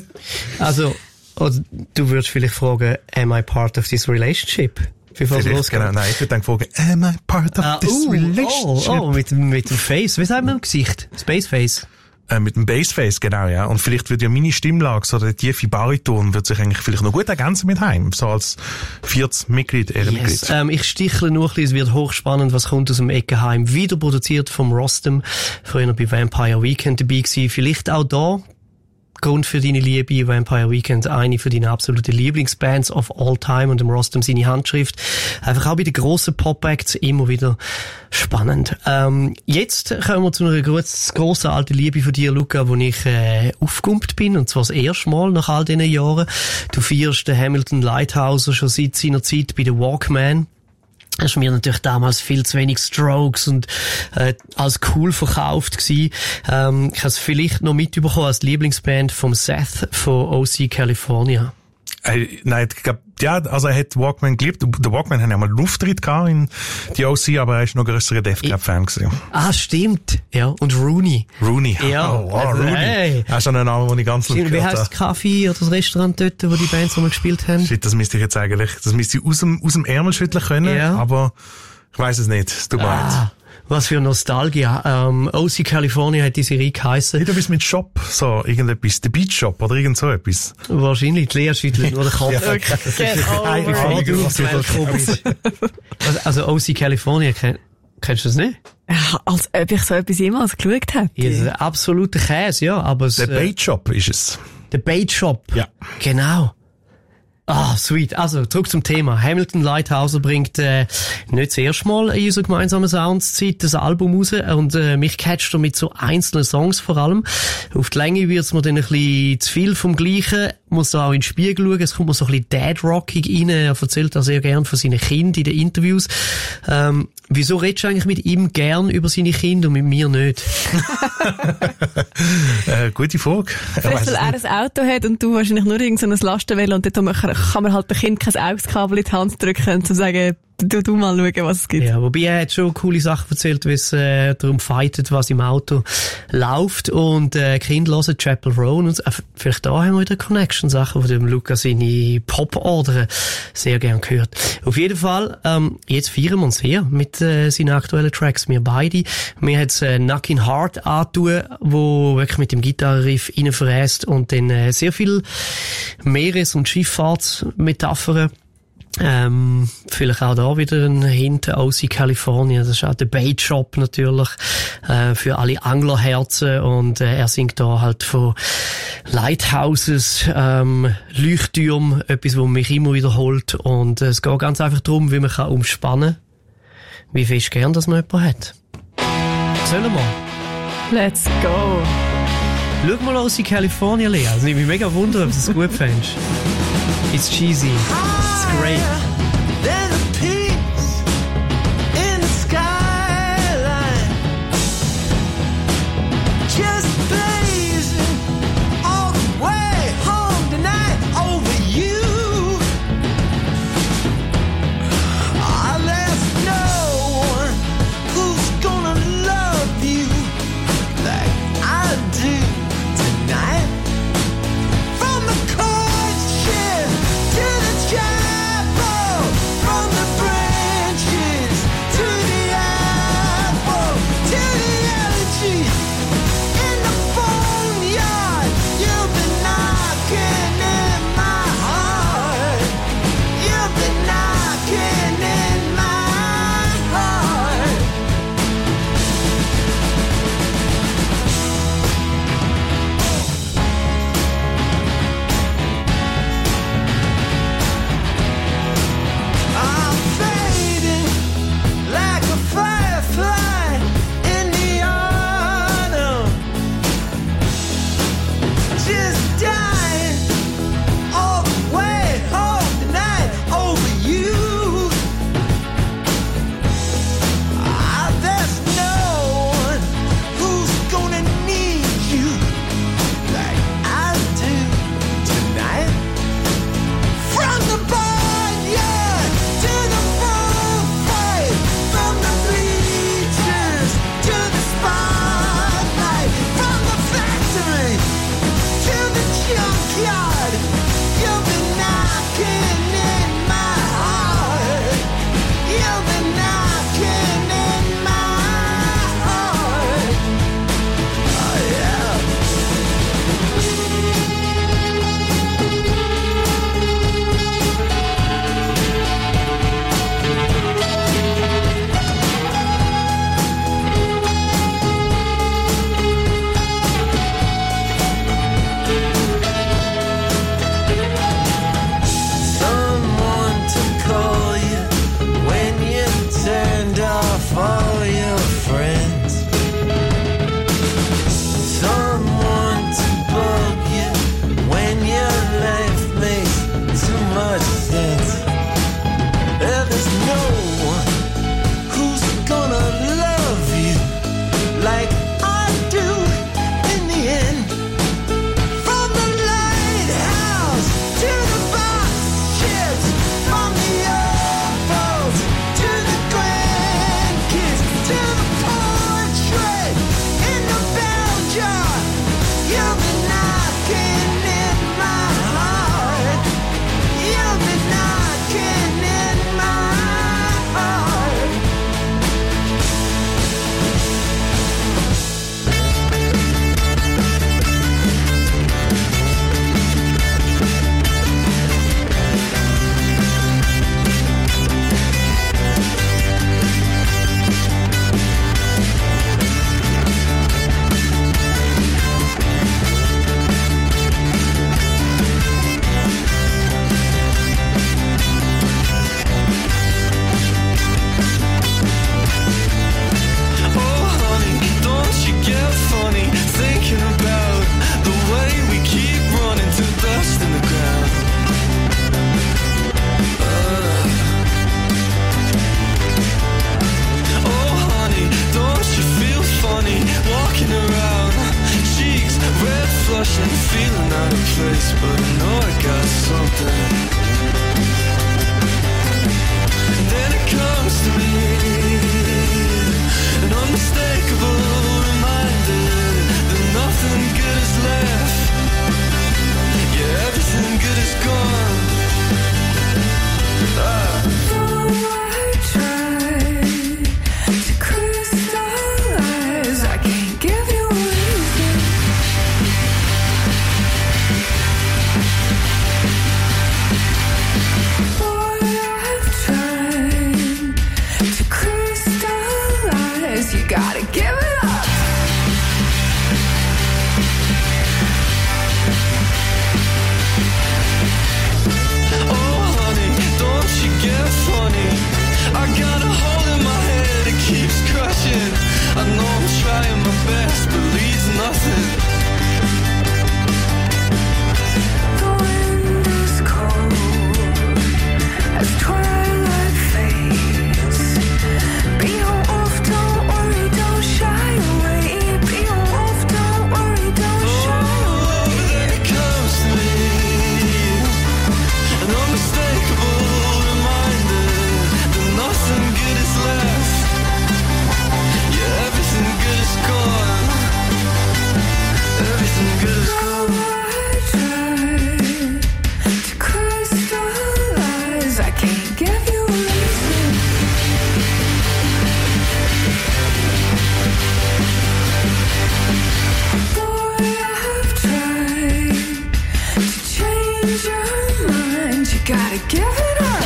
Also, also, du würdest vielleicht fragen, am I part of this relationship? Bevor es losgeht. Genau, nein, ich würde dann fragen, am I part of ah, this uh, relationship? Oh, oh, mit, mit dem Face. Wie sagt man im Gesicht? Space Face. Äh, mit dem Bassface, genau, ja. Und vielleicht würde ja meine Stimmlage, so der tiefe Bariton, würde sich eigentlich vielleicht noch gut ergänzen mit Heim, so als viertes Mitglied, Ehrenmitglied. Yes. Ähm, ich stichle nur ein bisschen, es wird hochspannend, was kommt aus dem Ecke Heim. Wieder produziert vom Rostam, früher bei Vampire Weekend dabei gewesen. Vielleicht auch da Grund für deine Liebe, Vampire Weekend, eine für deine absoluten Lieblingsbands of all time und dem Rostam seine Handschrift. Einfach auch bei den grossen Pop-Acts immer wieder spannend. Ähm, jetzt kommen wir zu einer grossen alten Liebe von dir, Luca, wo ich äh, aufgekumpelt bin, und zwar das erste Mal nach all diesen Jahren. Du feierst den Hamilton Lighthouser schon seit seiner Zeit bei den Walkman. Hast mir natürlich damals viel zu wenig Strokes und äh, als cool verkauft gsi. Ähm, ich habe es vielleicht noch mitbekommen als Lieblingsband vom Seth von O C California. Äh, nein, ich glaub, ja, also er hat Walkman geliebt. Der Walkman hat ja mal einen Auftritt gehabt in die O C, aber er ist noch grösserer Death Cab-Fan gewesen. Ah, stimmt. Ja, und Rooney. Rooney. Ja. Oh, wow, also, Rooney. Hey. Das ist ein Name, den ich ganz laut gehört habe. Wie heisst das Café oder das Restaurant dort, wo die Bands nochmal gespielt haben? Shit, das müsste ich jetzt eigentlich, das müsste ich aus dem, aus dem Ärmel schütteln können, ja. Aber ich weiss es nicht. Es tut mir ah. leid. Was für Nostalgie. Ähm, O C California hat diese Serie geheissen. Nicht etwas mit Shop, so irgendetwas, der Beach Shop oder irgend so etwas. Wahrscheinlich, die Lea schüttelt nur den Kopf. Ja, okay. Das ist eine Frage, was du Also O C California, kenn, kennst du das nicht? Ja, als ob ich so etwas jemals geschaut hätte. Ja, das ist ein absoluter Käse, ja, aber der äh, Bait Shop ist es. Der Bait Shop? Ja. Genau. Ah, sweet. Also, zurück zum Thema. Hamilton Lighthouser bringt äh, nicht das erste Mal in unserer gemeinsamen Soundszeit das Album raus und äh, mich catcht er mit so einzelnen Songs vor allem. Auf die Länge wird's mir dann ein bisschen zu viel vom Gleichen. Muss da auch in den Spiegel schauen. Es kommt mir so ein bisschen Dad-Rockig rein. Er erzählt auch sehr gern von seinen Kindern in den Interviews. Ähm, wieso redest du eigentlich mit ihm gern über seine Kinder und mit mir nicht? äh, gute Frage. Vielleicht, weil er ein Auto hat und du wahrscheinlich nur irgendein Lastenvelo und dort kann man halt dem Kind kein Augskabel in die Hand drücken und zu sagen, du, du mal schauen, was es gibt. Ja, wobei er hat schon coole Sachen erzählt, wie es äh, darum fightet, was im Auto läuft. Und äh, Kinder hören Chapel Roan. Und, äh, vielleicht da haben wir wieder Connection-Sachen, von dem Luca seine Pop-Ordern sehr gern gehört. Auf jeden Fall, ähm, jetzt feiern wir uns hier mit äh, seinen aktuellen Tracks. Wir beide. Mir hat's äh, Knockin' Heart angetan, wo wirklich mit dem Gitarrenriff reinfräst und dann äh, sehr viel Meeres- und Schifffahrtsmetaphern. Ähm, vielleicht auch da wieder ein Hint aus Kalifornien. Das ist auch der Bait Shop natürlich, äh, für alle Anglerherzen. Und äh, er singt da halt von Lighthouses, ähm, Leuchttürmen, etwas, was mich immer wiederholt. Und äh, es geht ganz einfach darum, wie man kann umspannen, wie fest gern, dass man jemanden hat. Sollen wir? Let's go! Schau mal aus Kalifornien, Lea. Also ich mich mega wundern, ob du es gut findest. It's cheesy. It's great. There's a peace in the skyline, just blazing all the way home tonight over you. Ah, there's no one who's gonna love you like I do tonight. From the chord shed to the chapel, from the branches to the apple, to the elegy. In the boneyard, you've been knocking in my heart. You've been knocking in my heart. I'm fading like a firefly in the autumn, just dying all the way home tonight over you. Ah, there's no one who's gonna need you like I do tonight. From the barnyard to the bullfight, from the bleachers to the spotlight, from the factory to the junkyard, you've been knocking in my heart. You've been knocking in my heart. Oh yeah. Someone to call you when you turned off all your friends. Someone to bug you when your life makes too much sense. Well, there's no one who's gonna love you like I do in the end. From the lighthouse to the box ships, from the opals to the grandkids, to the portrait in the bell jar, you've been knocking in my heart. You've been knocking in my heart. Oh honey, don't you get funny thinking about the way we keep running to dust in the ground. Ugh. Oh honey, don't you feel funny walking around, cheeks red flushing, feeling out of place, but I know I got something. And then it can't give you a reason. Boy, I have tried to change your mind. You gotta give it up.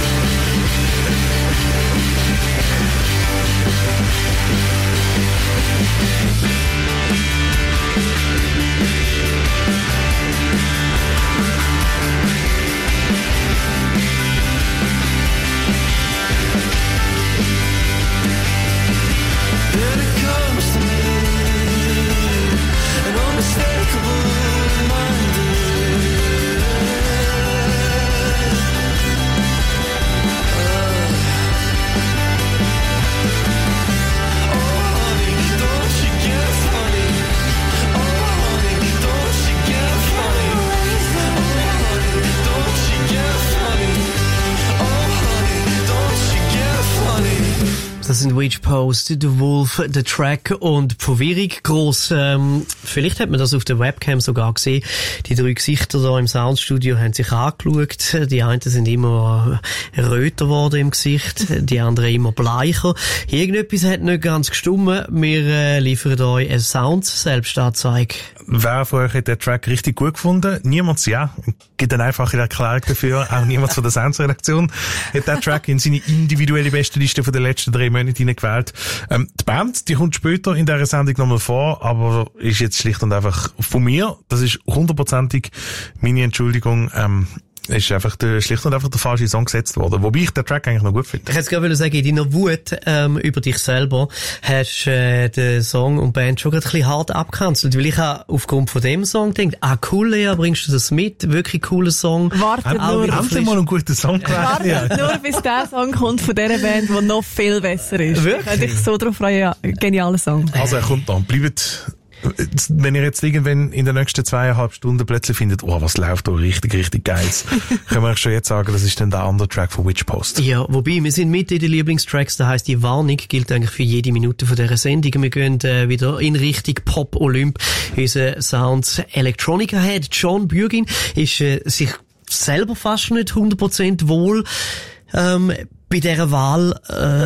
Das sind Witch Post, The Wolf, The Track und Verwirrung gross. Ähm, vielleicht hat man das auf der Webcam sogar gesehen. Die drei Gesichter da im Soundstudio haben sich angeschaut. Die einen sind immer röter geworden im Gesicht, die anderen immer bleicher. Irgendetwas hat nicht ganz gestimmt. Wir äh, liefern euch eine Sound-Selbstanzeige. Wer von euch hat den Track richtig gut gefunden? Niemand, ja. Gibt eine einfache Erklärung dafür. Auch niemand von der Sounds-Redaktion hat den Track in seine individuelle Bestenliste von den letzten drei Monaten hineingewählt. Ähm, die Band, die kommt später in dieser Sendung nochmal vor, aber ist jetzt schlicht und einfach von mir. Das ist hundertprozentig meine Entschuldigung. Ähm, ist einfach der, schlicht und einfach der falsche Song gesetzt worden. Wobei ich den Track eigentlich noch gut finde. Ich hätte gerade sagen, in deiner Wut ähm, über dich selber hast äh, den Song und die Band schon gerade ein bisschen hart abgekanzelt. Weil ich auch aufgrund von dem Song denke, ah cool, Lea, bringst du das mit? Wirklich cooler Song. Wartet nur. Haben Sie mal einen guten Song Wartet ja. nur, bis der Song kommt von dieser Band, der noch viel besser ist. Wirklich? Ich könnte dich so drauf freuen. Ja, genialer Song. Also er kommt dann. Bleibt... Wenn ihr jetzt irgendwann in den nächsten zweieinhalb Stunden plötzlich findet, oh, was läuft da richtig, richtig geil, können wir euch schon jetzt sagen, das ist dann der andere Track von Witch Post. Ja, wobei, wir sind mit in den Lieblingstracks, das heisst, die Warnung gilt eigentlich für jede Minute von dieser Sendung. Wir gehen äh, wieder in Richtung Pop-Olymp. Unser Sounds-Electronica-Head John Bürgin ist äh, sich selber fast nicht hundert Prozent wohl. Ähm, bei dieser Wahl,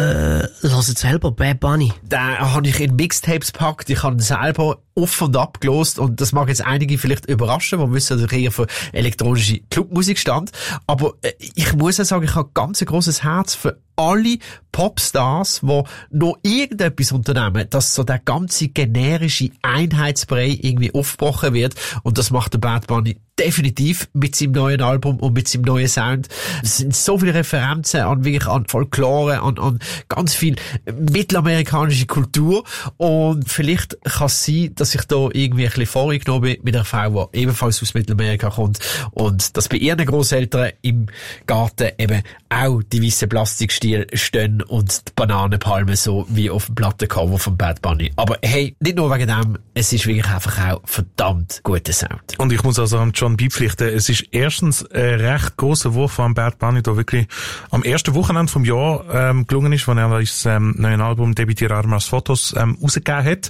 äh, hört selber Bad Bunny. Den habe ich in Mixtapes gepackt. Ich habe ihn selber auf und ab gelost und das mag jetzt einige vielleicht überraschen, die wissen, dass ich eher für elektronische Clubmusik stand. Aber äh, ich muss ja sagen, ich habe ganz ein grosses Herz für alle Popstars, die noch irgendetwas unternehmen, dass so der ganze generische Einheitsbrei irgendwie aufgebrochen wird. Und das macht der Bad Bunny definitiv mit seinem neuen Album und mit seinem neuen Sound. Es sind so viele Referenzen an wirklich an Folklore, an, an ganz viel mittelamerikanische Kultur. Und vielleicht kann es sein, dass ich da irgendwie ein bisschen vorgenommen bin mit einer Frau, die ebenfalls aus Mittelamerika kommt. Und dass bei ihren Grosseltern im Garten eben auch die weißen Plastikstiele stehen und die Bananenpalmen so wie auf dem Plattencover von Bad Bunny. Aber hey, nicht nur wegen dem, es ist wirklich einfach auch verdammt guter Sound. Und ich muss also an John beipflichten, es ist erstens ein recht grosser Wurf von Bad Bunny, da wirklich am ersten Wochenende vom Jahr ähm, gelungen ist, wenn er das ähm, neue Album Debütier Armas Fotos ähm, rausgegeben hat.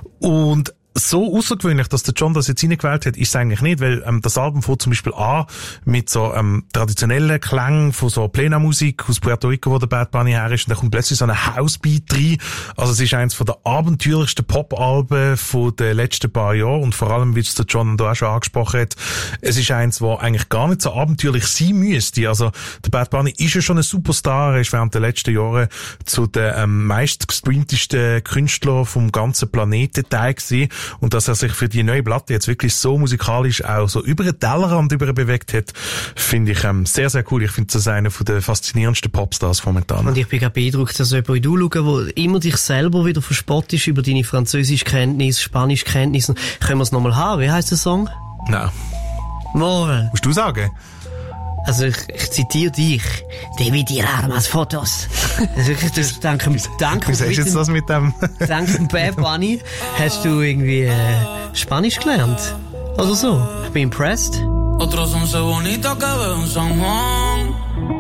Und so außergewöhnlich, dass der John das jetzt reingewählt hat, ist es eigentlich nicht, weil ähm, das Album fängt zum Beispiel an mit so ähm, traditionellen Klängen von so Plena-Musik aus Puerto Rico, wo der Bad Bunny her ist, und dann kommt plötzlich so ein Housebeat rein. Also es ist eins von der abenteuerlichsten Pop-Alben von den letzten paar Jahren und vor allem, wie es der John da auch schon angesprochen hat, es ist eins, wo eigentlich gar nicht so abenteuerlich sein müsste. Also der Bad Bunny ist ja schon ein Superstar, er ist während der letzten Jahre zu den ähm, meistgestreamtesten Künstlern vom ganzen Planeten Teil gewesen. Und dass er sich für die neue Platte jetzt wirklich so musikalisch auch so über den Tellerrand über bewegt hat, finde ich ähm, sehr, sehr cool. Ich finde, das ist einer von der faszinierendsten Popstars momentan. Und ich bin gerade beeindruckt, dass jemand wie du schauen, der immer dich selber wieder verspottest über deine Französischkenntnisse, Spanischkenntnisse. Können wir es nochmal haben? Wie heisst der Song? Nein. Mal. Musst du sagen? Also ich, ich zitiere dich. Debütier Armas Fotos. Also wirklich, das dank dem, dank Wie sagst du jetzt das mit dem? Dank dem Bad Bunny hast du irgendwie äh, Spanisch gelernt. Oder so. Ich bin impressed. Otros once bonitas que veo en San Juan,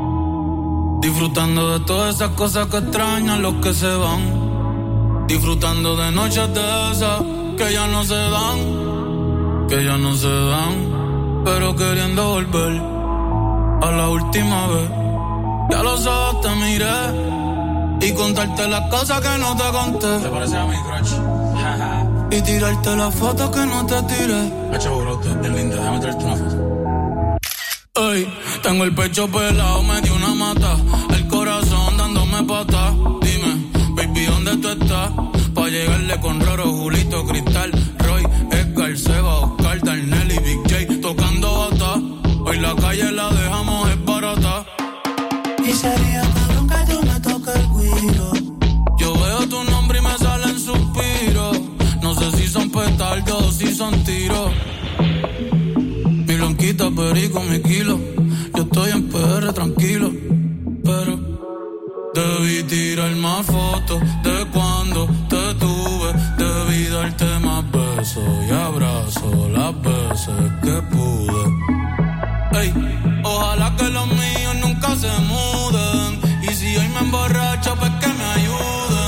disfrutando de todas esas cosas que extrañan los que se van, disfrutando de noches de esas que ya no se dan, que ya no se dan, pero queriendo volver a la última vez Ya los ojos te miré y contarte las cosas que no te conté. ¿Te parece a mi crush? Y tirarte las fotos que no te tiré. Hacho, bro, tú eres linda, déjame traerte una foto. Ey, tengo el pecho pelado, me dio una mata. El corazón dándome pata. Dime, baby, ¿dónde tú estás? Pa' llegarle con Roro, Julito, Cristal, Roy, Edgar, Seba, Oscar, Darnell y Big J tocando bata. Hoy la calle la dejamos es barata. Y sería cabrón que tú me toques el guiro. Yo veo tu nombre y me salen suspiros. No sé si son petardos o si son tiros. Mi blanquita, perico, mi kilo. Yo estoy en P R tranquilo, pero debí tirar más fotos de cuando te tuve. Debí darte más besos y abrazos las veces que pude. Ey, ojalá que los míos nunca se muden. Y si hoy me emborracho, pues que me ayuden.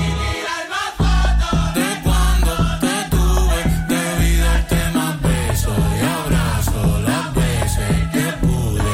De cuando te tuve, debí darte más besos y abrazos las veces que pude.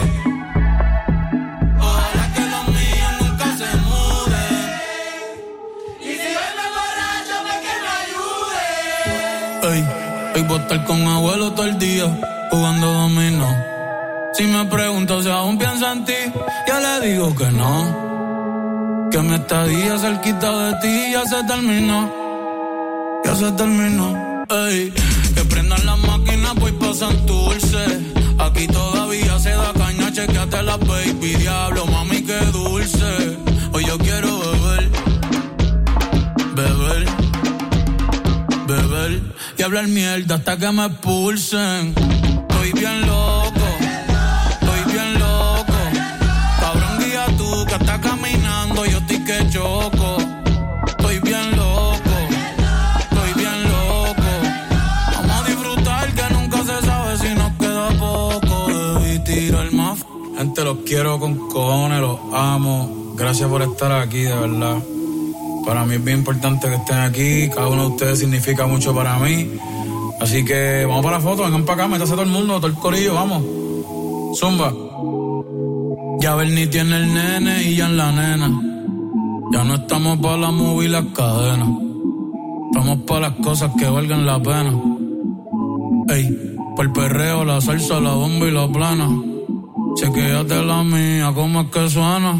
Ojalá que los míos nunca se muden. Y si hoy me emborracho, pues que me ayuden. Ey, hoy voy a estar con abuelo todo el día jugando dominó. Si me pregunto si aún pienso en ti, yo le digo que no. Que mi estadía cerquita de ti ya se terminó. Ya se terminó. Ey, que prendan las máquinas, voy pa' Santurce. Aquí todavía se da caña, chequeate la baby. Diablo, mami, qué dulce. Hoy yo quiero beber, beber, beber y hablar mierda hasta que me expulsen. Estoy bien loco. Que está caminando, yo estoy que choco. Estoy bien loco, estoy bien loco. Vamos a disfrutar que nunca se sabe si nos queda poco. Debí tirar más. Gente, los quiero con cojones, los amo. Gracias por estar aquí, de verdad. Para mí es bien importante que estén aquí. Cada uno de ustedes significa mucho para mí. Así que vamos para la foto, vengan para acá, métase todo el mundo, todo el corillo, vamos. Zumba. Ya Bernie tiene el nene y ya en la nena. Ya no estamos pa' la movie y las cadenas. Estamos pa' las cosas que valgan la pena. Ey, por el perreo, la salsa, la bomba y la plana. Chequéate la mía, ¿cómo es que suena?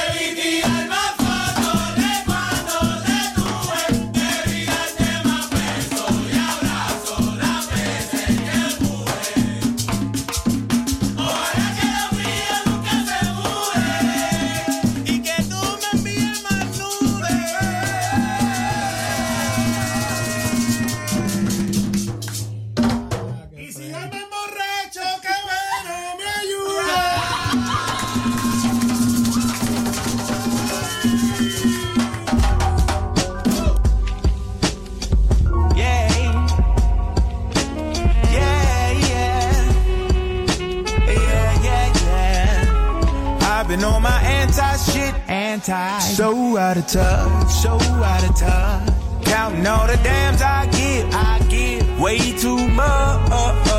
Been on my anti-shit, anti, so out of touch, so out of touch. Counting all the dams I give, I give way too much.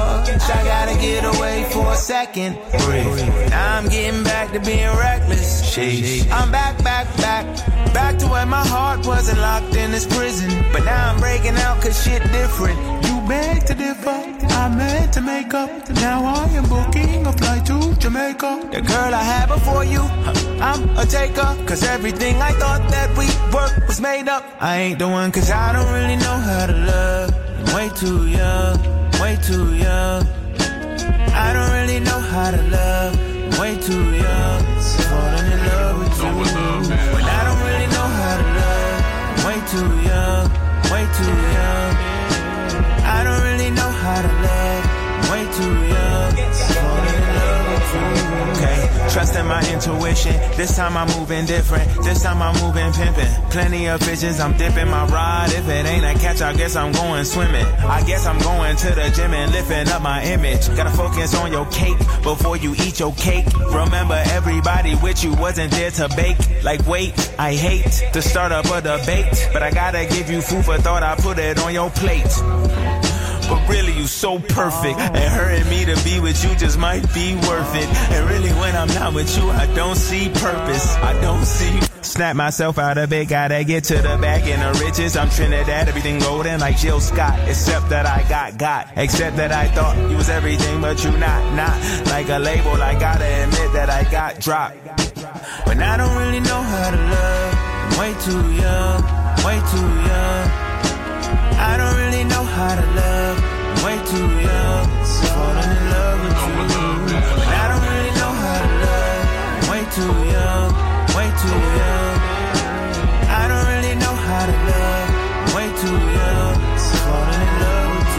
I gotta get away for a second, breathe. Now I'm getting back to being reckless. Sheesh. I'm back, back, back, back to where my heart wasn't locked in this prison. But now I'm breaking out 'cause shit different. You beg to differ, I meant to make up. Now I am booking a flight to Jamaica. The girl I had before you, I'm a taker. 'Cause everything I thought that we were was made up. I ain't the one 'cause I don't really know how to love. I'm way too young, way too young. I don't really know how to love. I'm way too young, falling in love with you. But I don't really know how to love. I'm way too young, way too young. I don't really know how to love. I'm way too young, falling in love with you. Okay, trusting my intuition. This time I'm moving different. This time I'm moving pimping. Plenty of visions, I'm dipping my rod. If it ain't a catch, I guess I'm going swimming. I guess I'm going to the gym and lifting up my image. Gotta focus on your cake before you eat your cake. Remember, everybody with you wasn't there to bake. Like, wait, I hate to start up a debate, but I gotta give you food for thought. I put it on your plate. but really you so perfect. And hurting me to be with you just might be worth it. And really when I'm not with you, I don't see purpose. I don't see. Snap myself out of it, gotta get to the back in the riches. I'm Trinidad, everything golden like Jill Scott. Except that I got, got. Except that I thought you was everything, but you not, not. Like a label, I gotta admit that I got dropped. But I don't really know how to love. I'm way too young, way too young. I don't really know how to love. I'm way too young, falling in love with you. But I don't really know how to love. I'm way too young, way too young. I don't really know how to love. I'm way too young, falling in love with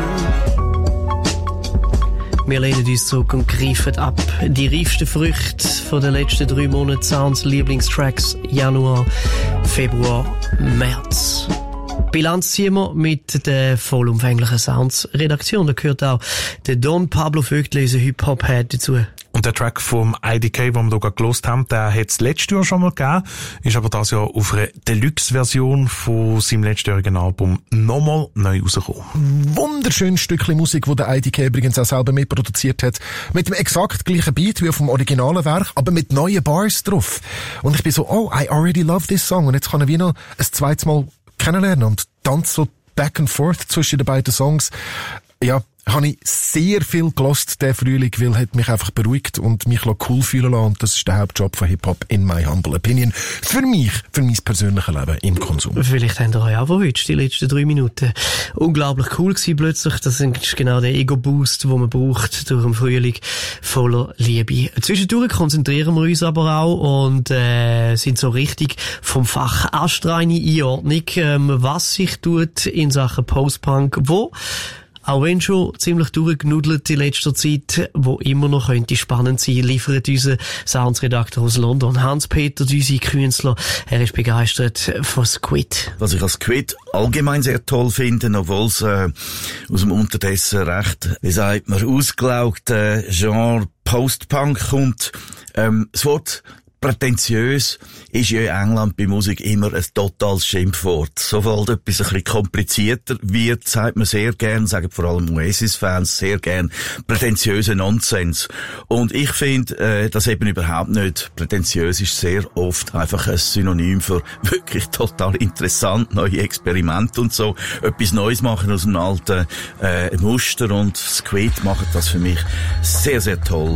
you. Wir lehnen uns zurück und greifen ab. Die reifsten Früchte von den letzten drei Monaten Sounds Lieblingstracks Januar, Februar, März. Bilanz ziehen wir mit der vollumfänglichen Sounds-Redaktion. Da gehört auch der Don Pablo Vögtli, unser Hip-Hop-Head, dazu. Und der Track vom I D K, den wir hier gelost haben, der hat es letztes Jahr schon mal gegeben, ist aber das Jahr auf einer Deluxe-Version von seinem letztjährigen Album nochmal neu rausgekommen. Wunderschönes Stückchen Musik, das der I D K übrigens auch selber mitproduziert hat. Mit dem exakt gleichen Beat wie auf dem originalen Werk, aber mit neuen Bars drauf. Und ich bin so, oh, I already love this song. Und jetzt kann ich wie noch ein zweites Mal kennenlernen und tanzt so back and forth zwischen den beiden Songs. Ja, habe ich sehr viel gelost, der Frühling, weil hat mich einfach beruhigt und mich cool fühlen lassen. Und das ist der Hauptjob von Hip-Hop, in my humble opinion. Für mich, für mein persönliches Leben im Konsum. Vielleicht habt ihr euch auch verwünscht, die letzten drei Minuten. Unglaublich cool gewesen plötzlich. Das ist genau der Ego-Boost, den man braucht durch den Frühling voller Liebe. Zwischendurch konzentrieren wir uns aber auch und äh, sind so richtig vom Fach astreine Einordnung, ähm, was sich tut in Sachen Post-Punk, wo auch wenn schon ziemlich durchgenudelt in letzter Zeit, wo immer noch könnte spannend sein, liefert unser Soundsredakteur aus London, Hans-Peter Düsi-Künstler. Er ist begeistert von Squid. Was ich als Squid allgemein sehr toll finde, obwohl es äh, aus dem unterdessen recht, wie sagt man, ausgelaugten Genre Post-Punk kommt. Ähm, das Wort prätentiös ist ja in England bei Musik immer ein totales Schimpfwort. Sobald etwas ein bisschen komplizierter wird, sagt man sehr gern, sagen vor allem Oasis-Fans sehr gern, prätentiöse Nonsens. Und ich finde, äh, das eben überhaupt nicht prätentiös ist, sehr oft einfach ein Synonym für wirklich total interessant, neue Experimente und so. Etwas Neues machen aus einem alten äh, Muster, und Squid macht das für mich sehr, sehr toll.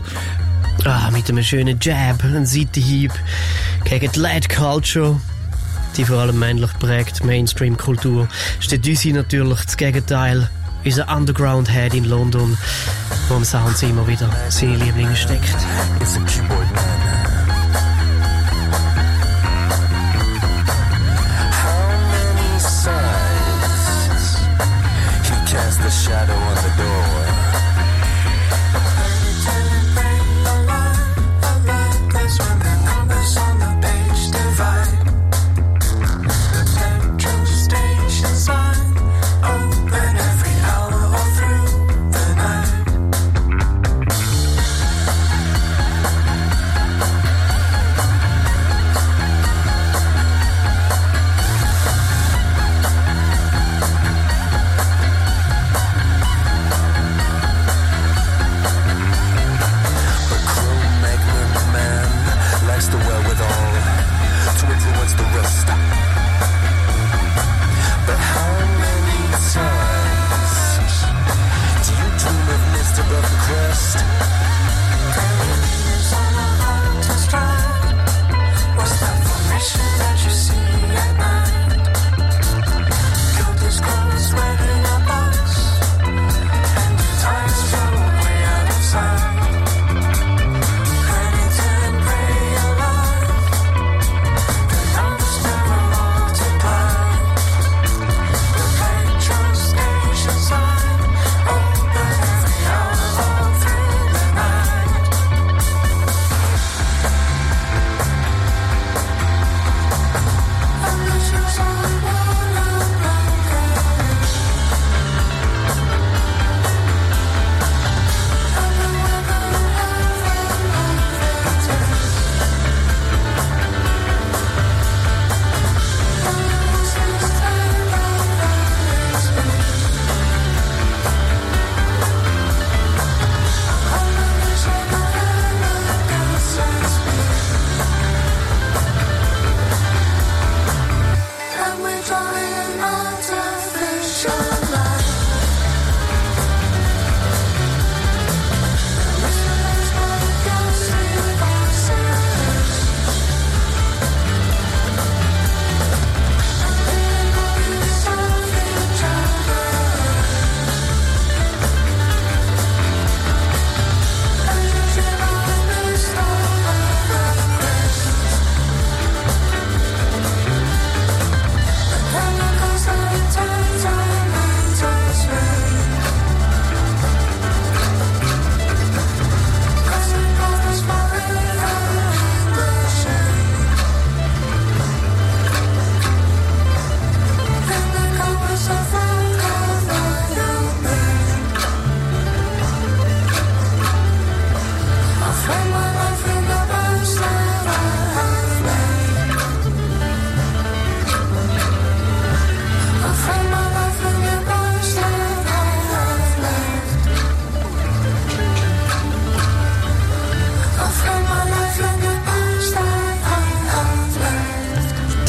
Ah, mit einem schönen Jab, einem Seitenhieb gegen die Lad Culture, die vor allem männlich prägt, Mainstream-Kultur. Ist der Düsi natürlich das Gegenteil. Unser Underground-Head in London, wo im Sound immer wieder seine Lieblinge steckt. It's a keyboard man. How many sides he cast the shadow on the door.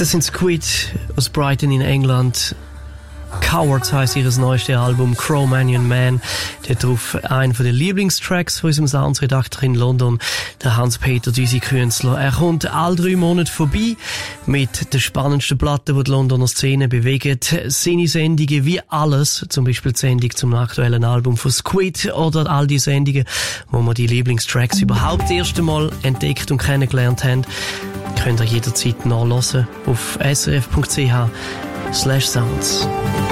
Das sind Squid aus Brighton in England. Cowards heisst ihres neueste Album, Cro-Magnon Man. Dort drauf einer der Lieblingstracks von unserem Soundsredakteur in London, der Hans-Peter Düsi-Künstler. Er kommt alle drei Monate vorbei mit der spannendsten Platte, die die Londoner Szene bewegt. Seine Sendungen wie alles, zum Beispiel die Sendung zum aktuellen Album von Squid oder all die Sendungen, wo wir die Lieblingstracks überhaupt das erste Mal entdeckt und kennengelernt haben, könnt ihr jederzeit nachhören auf srf.ch slash sounds.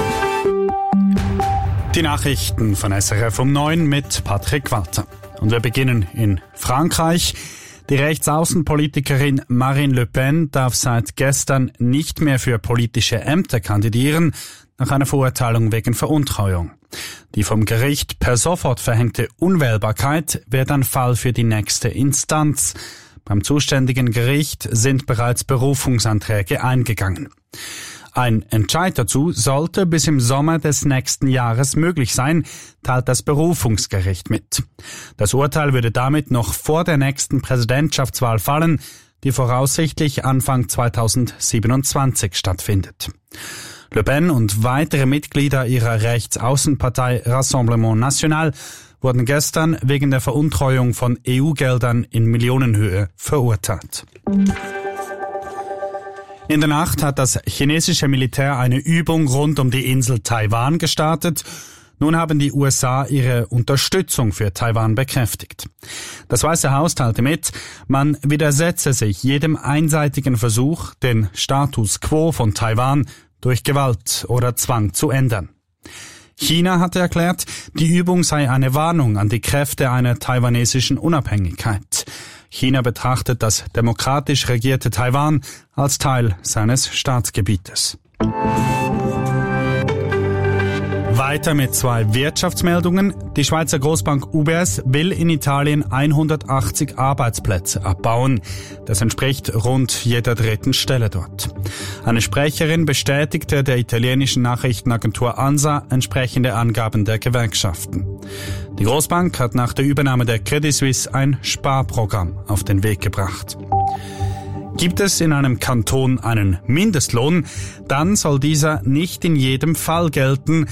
Die Nachrichten von S R F um neun mit Patrick Walter. Und wir beginnen in Frankreich. Die Rechtsaußenpolitikerin Marine Le Pen darf seit gestern nicht mehr für politische Ämter kandidieren, nach einer Verurteilung wegen Veruntreuung. Die vom Gericht per sofort verhängte Unwählbarkeit wäre dann Fall für die nächste Instanz. Beim zuständigen Gericht sind bereits Berufungsanträge eingegangen. Ein Entscheid dazu sollte bis im Sommer des nächsten Jahres möglich sein, teilt das Berufungsgericht mit. Das Urteil würde damit noch vor der nächsten Präsidentschaftswahl fallen, die voraussichtlich Anfang zweitausendsiebenundzwanzig stattfindet. Le Pen und weitere Mitglieder ihrer Rechtsaußenpartei Rassemblement National wurden gestern wegen der Veruntreuung von E U-Geldern in Millionenhöhe verurteilt. In der Nacht hat das chinesische Militär eine Übung rund um die Insel Taiwan gestartet. Nun haben die U S A ihre Unterstützung für Taiwan bekräftigt. Das Weiße Haus teilte mit, man widersetze sich jedem einseitigen Versuch, den Status quo von Taiwan durch Gewalt oder Zwang zu ändern. China hatte erklärt, die Übung sei eine Warnung an die Kräfte einer taiwanesischen Unabhängigkeit. China betrachtet das demokratisch regierte Taiwan als Teil seines Staatsgebietes. Weiter mit zwei Wirtschaftsmeldungen. Die Schweizer Grossbank U B S will in Italien hundertachtzig Arbeitsplätze abbauen. Das entspricht rund jeder dritten Stelle dort. Eine Sprecherin bestätigte der italienischen Nachrichtenagentur ANSA entsprechende Angaben der Gewerkschaften. Die Grossbank hat nach der Übernahme der Credit Suisse ein Sparprogramm auf den Weg gebracht. Gibt es in einem Kanton einen Mindestlohn, dann soll dieser nicht in jedem Fall gelten,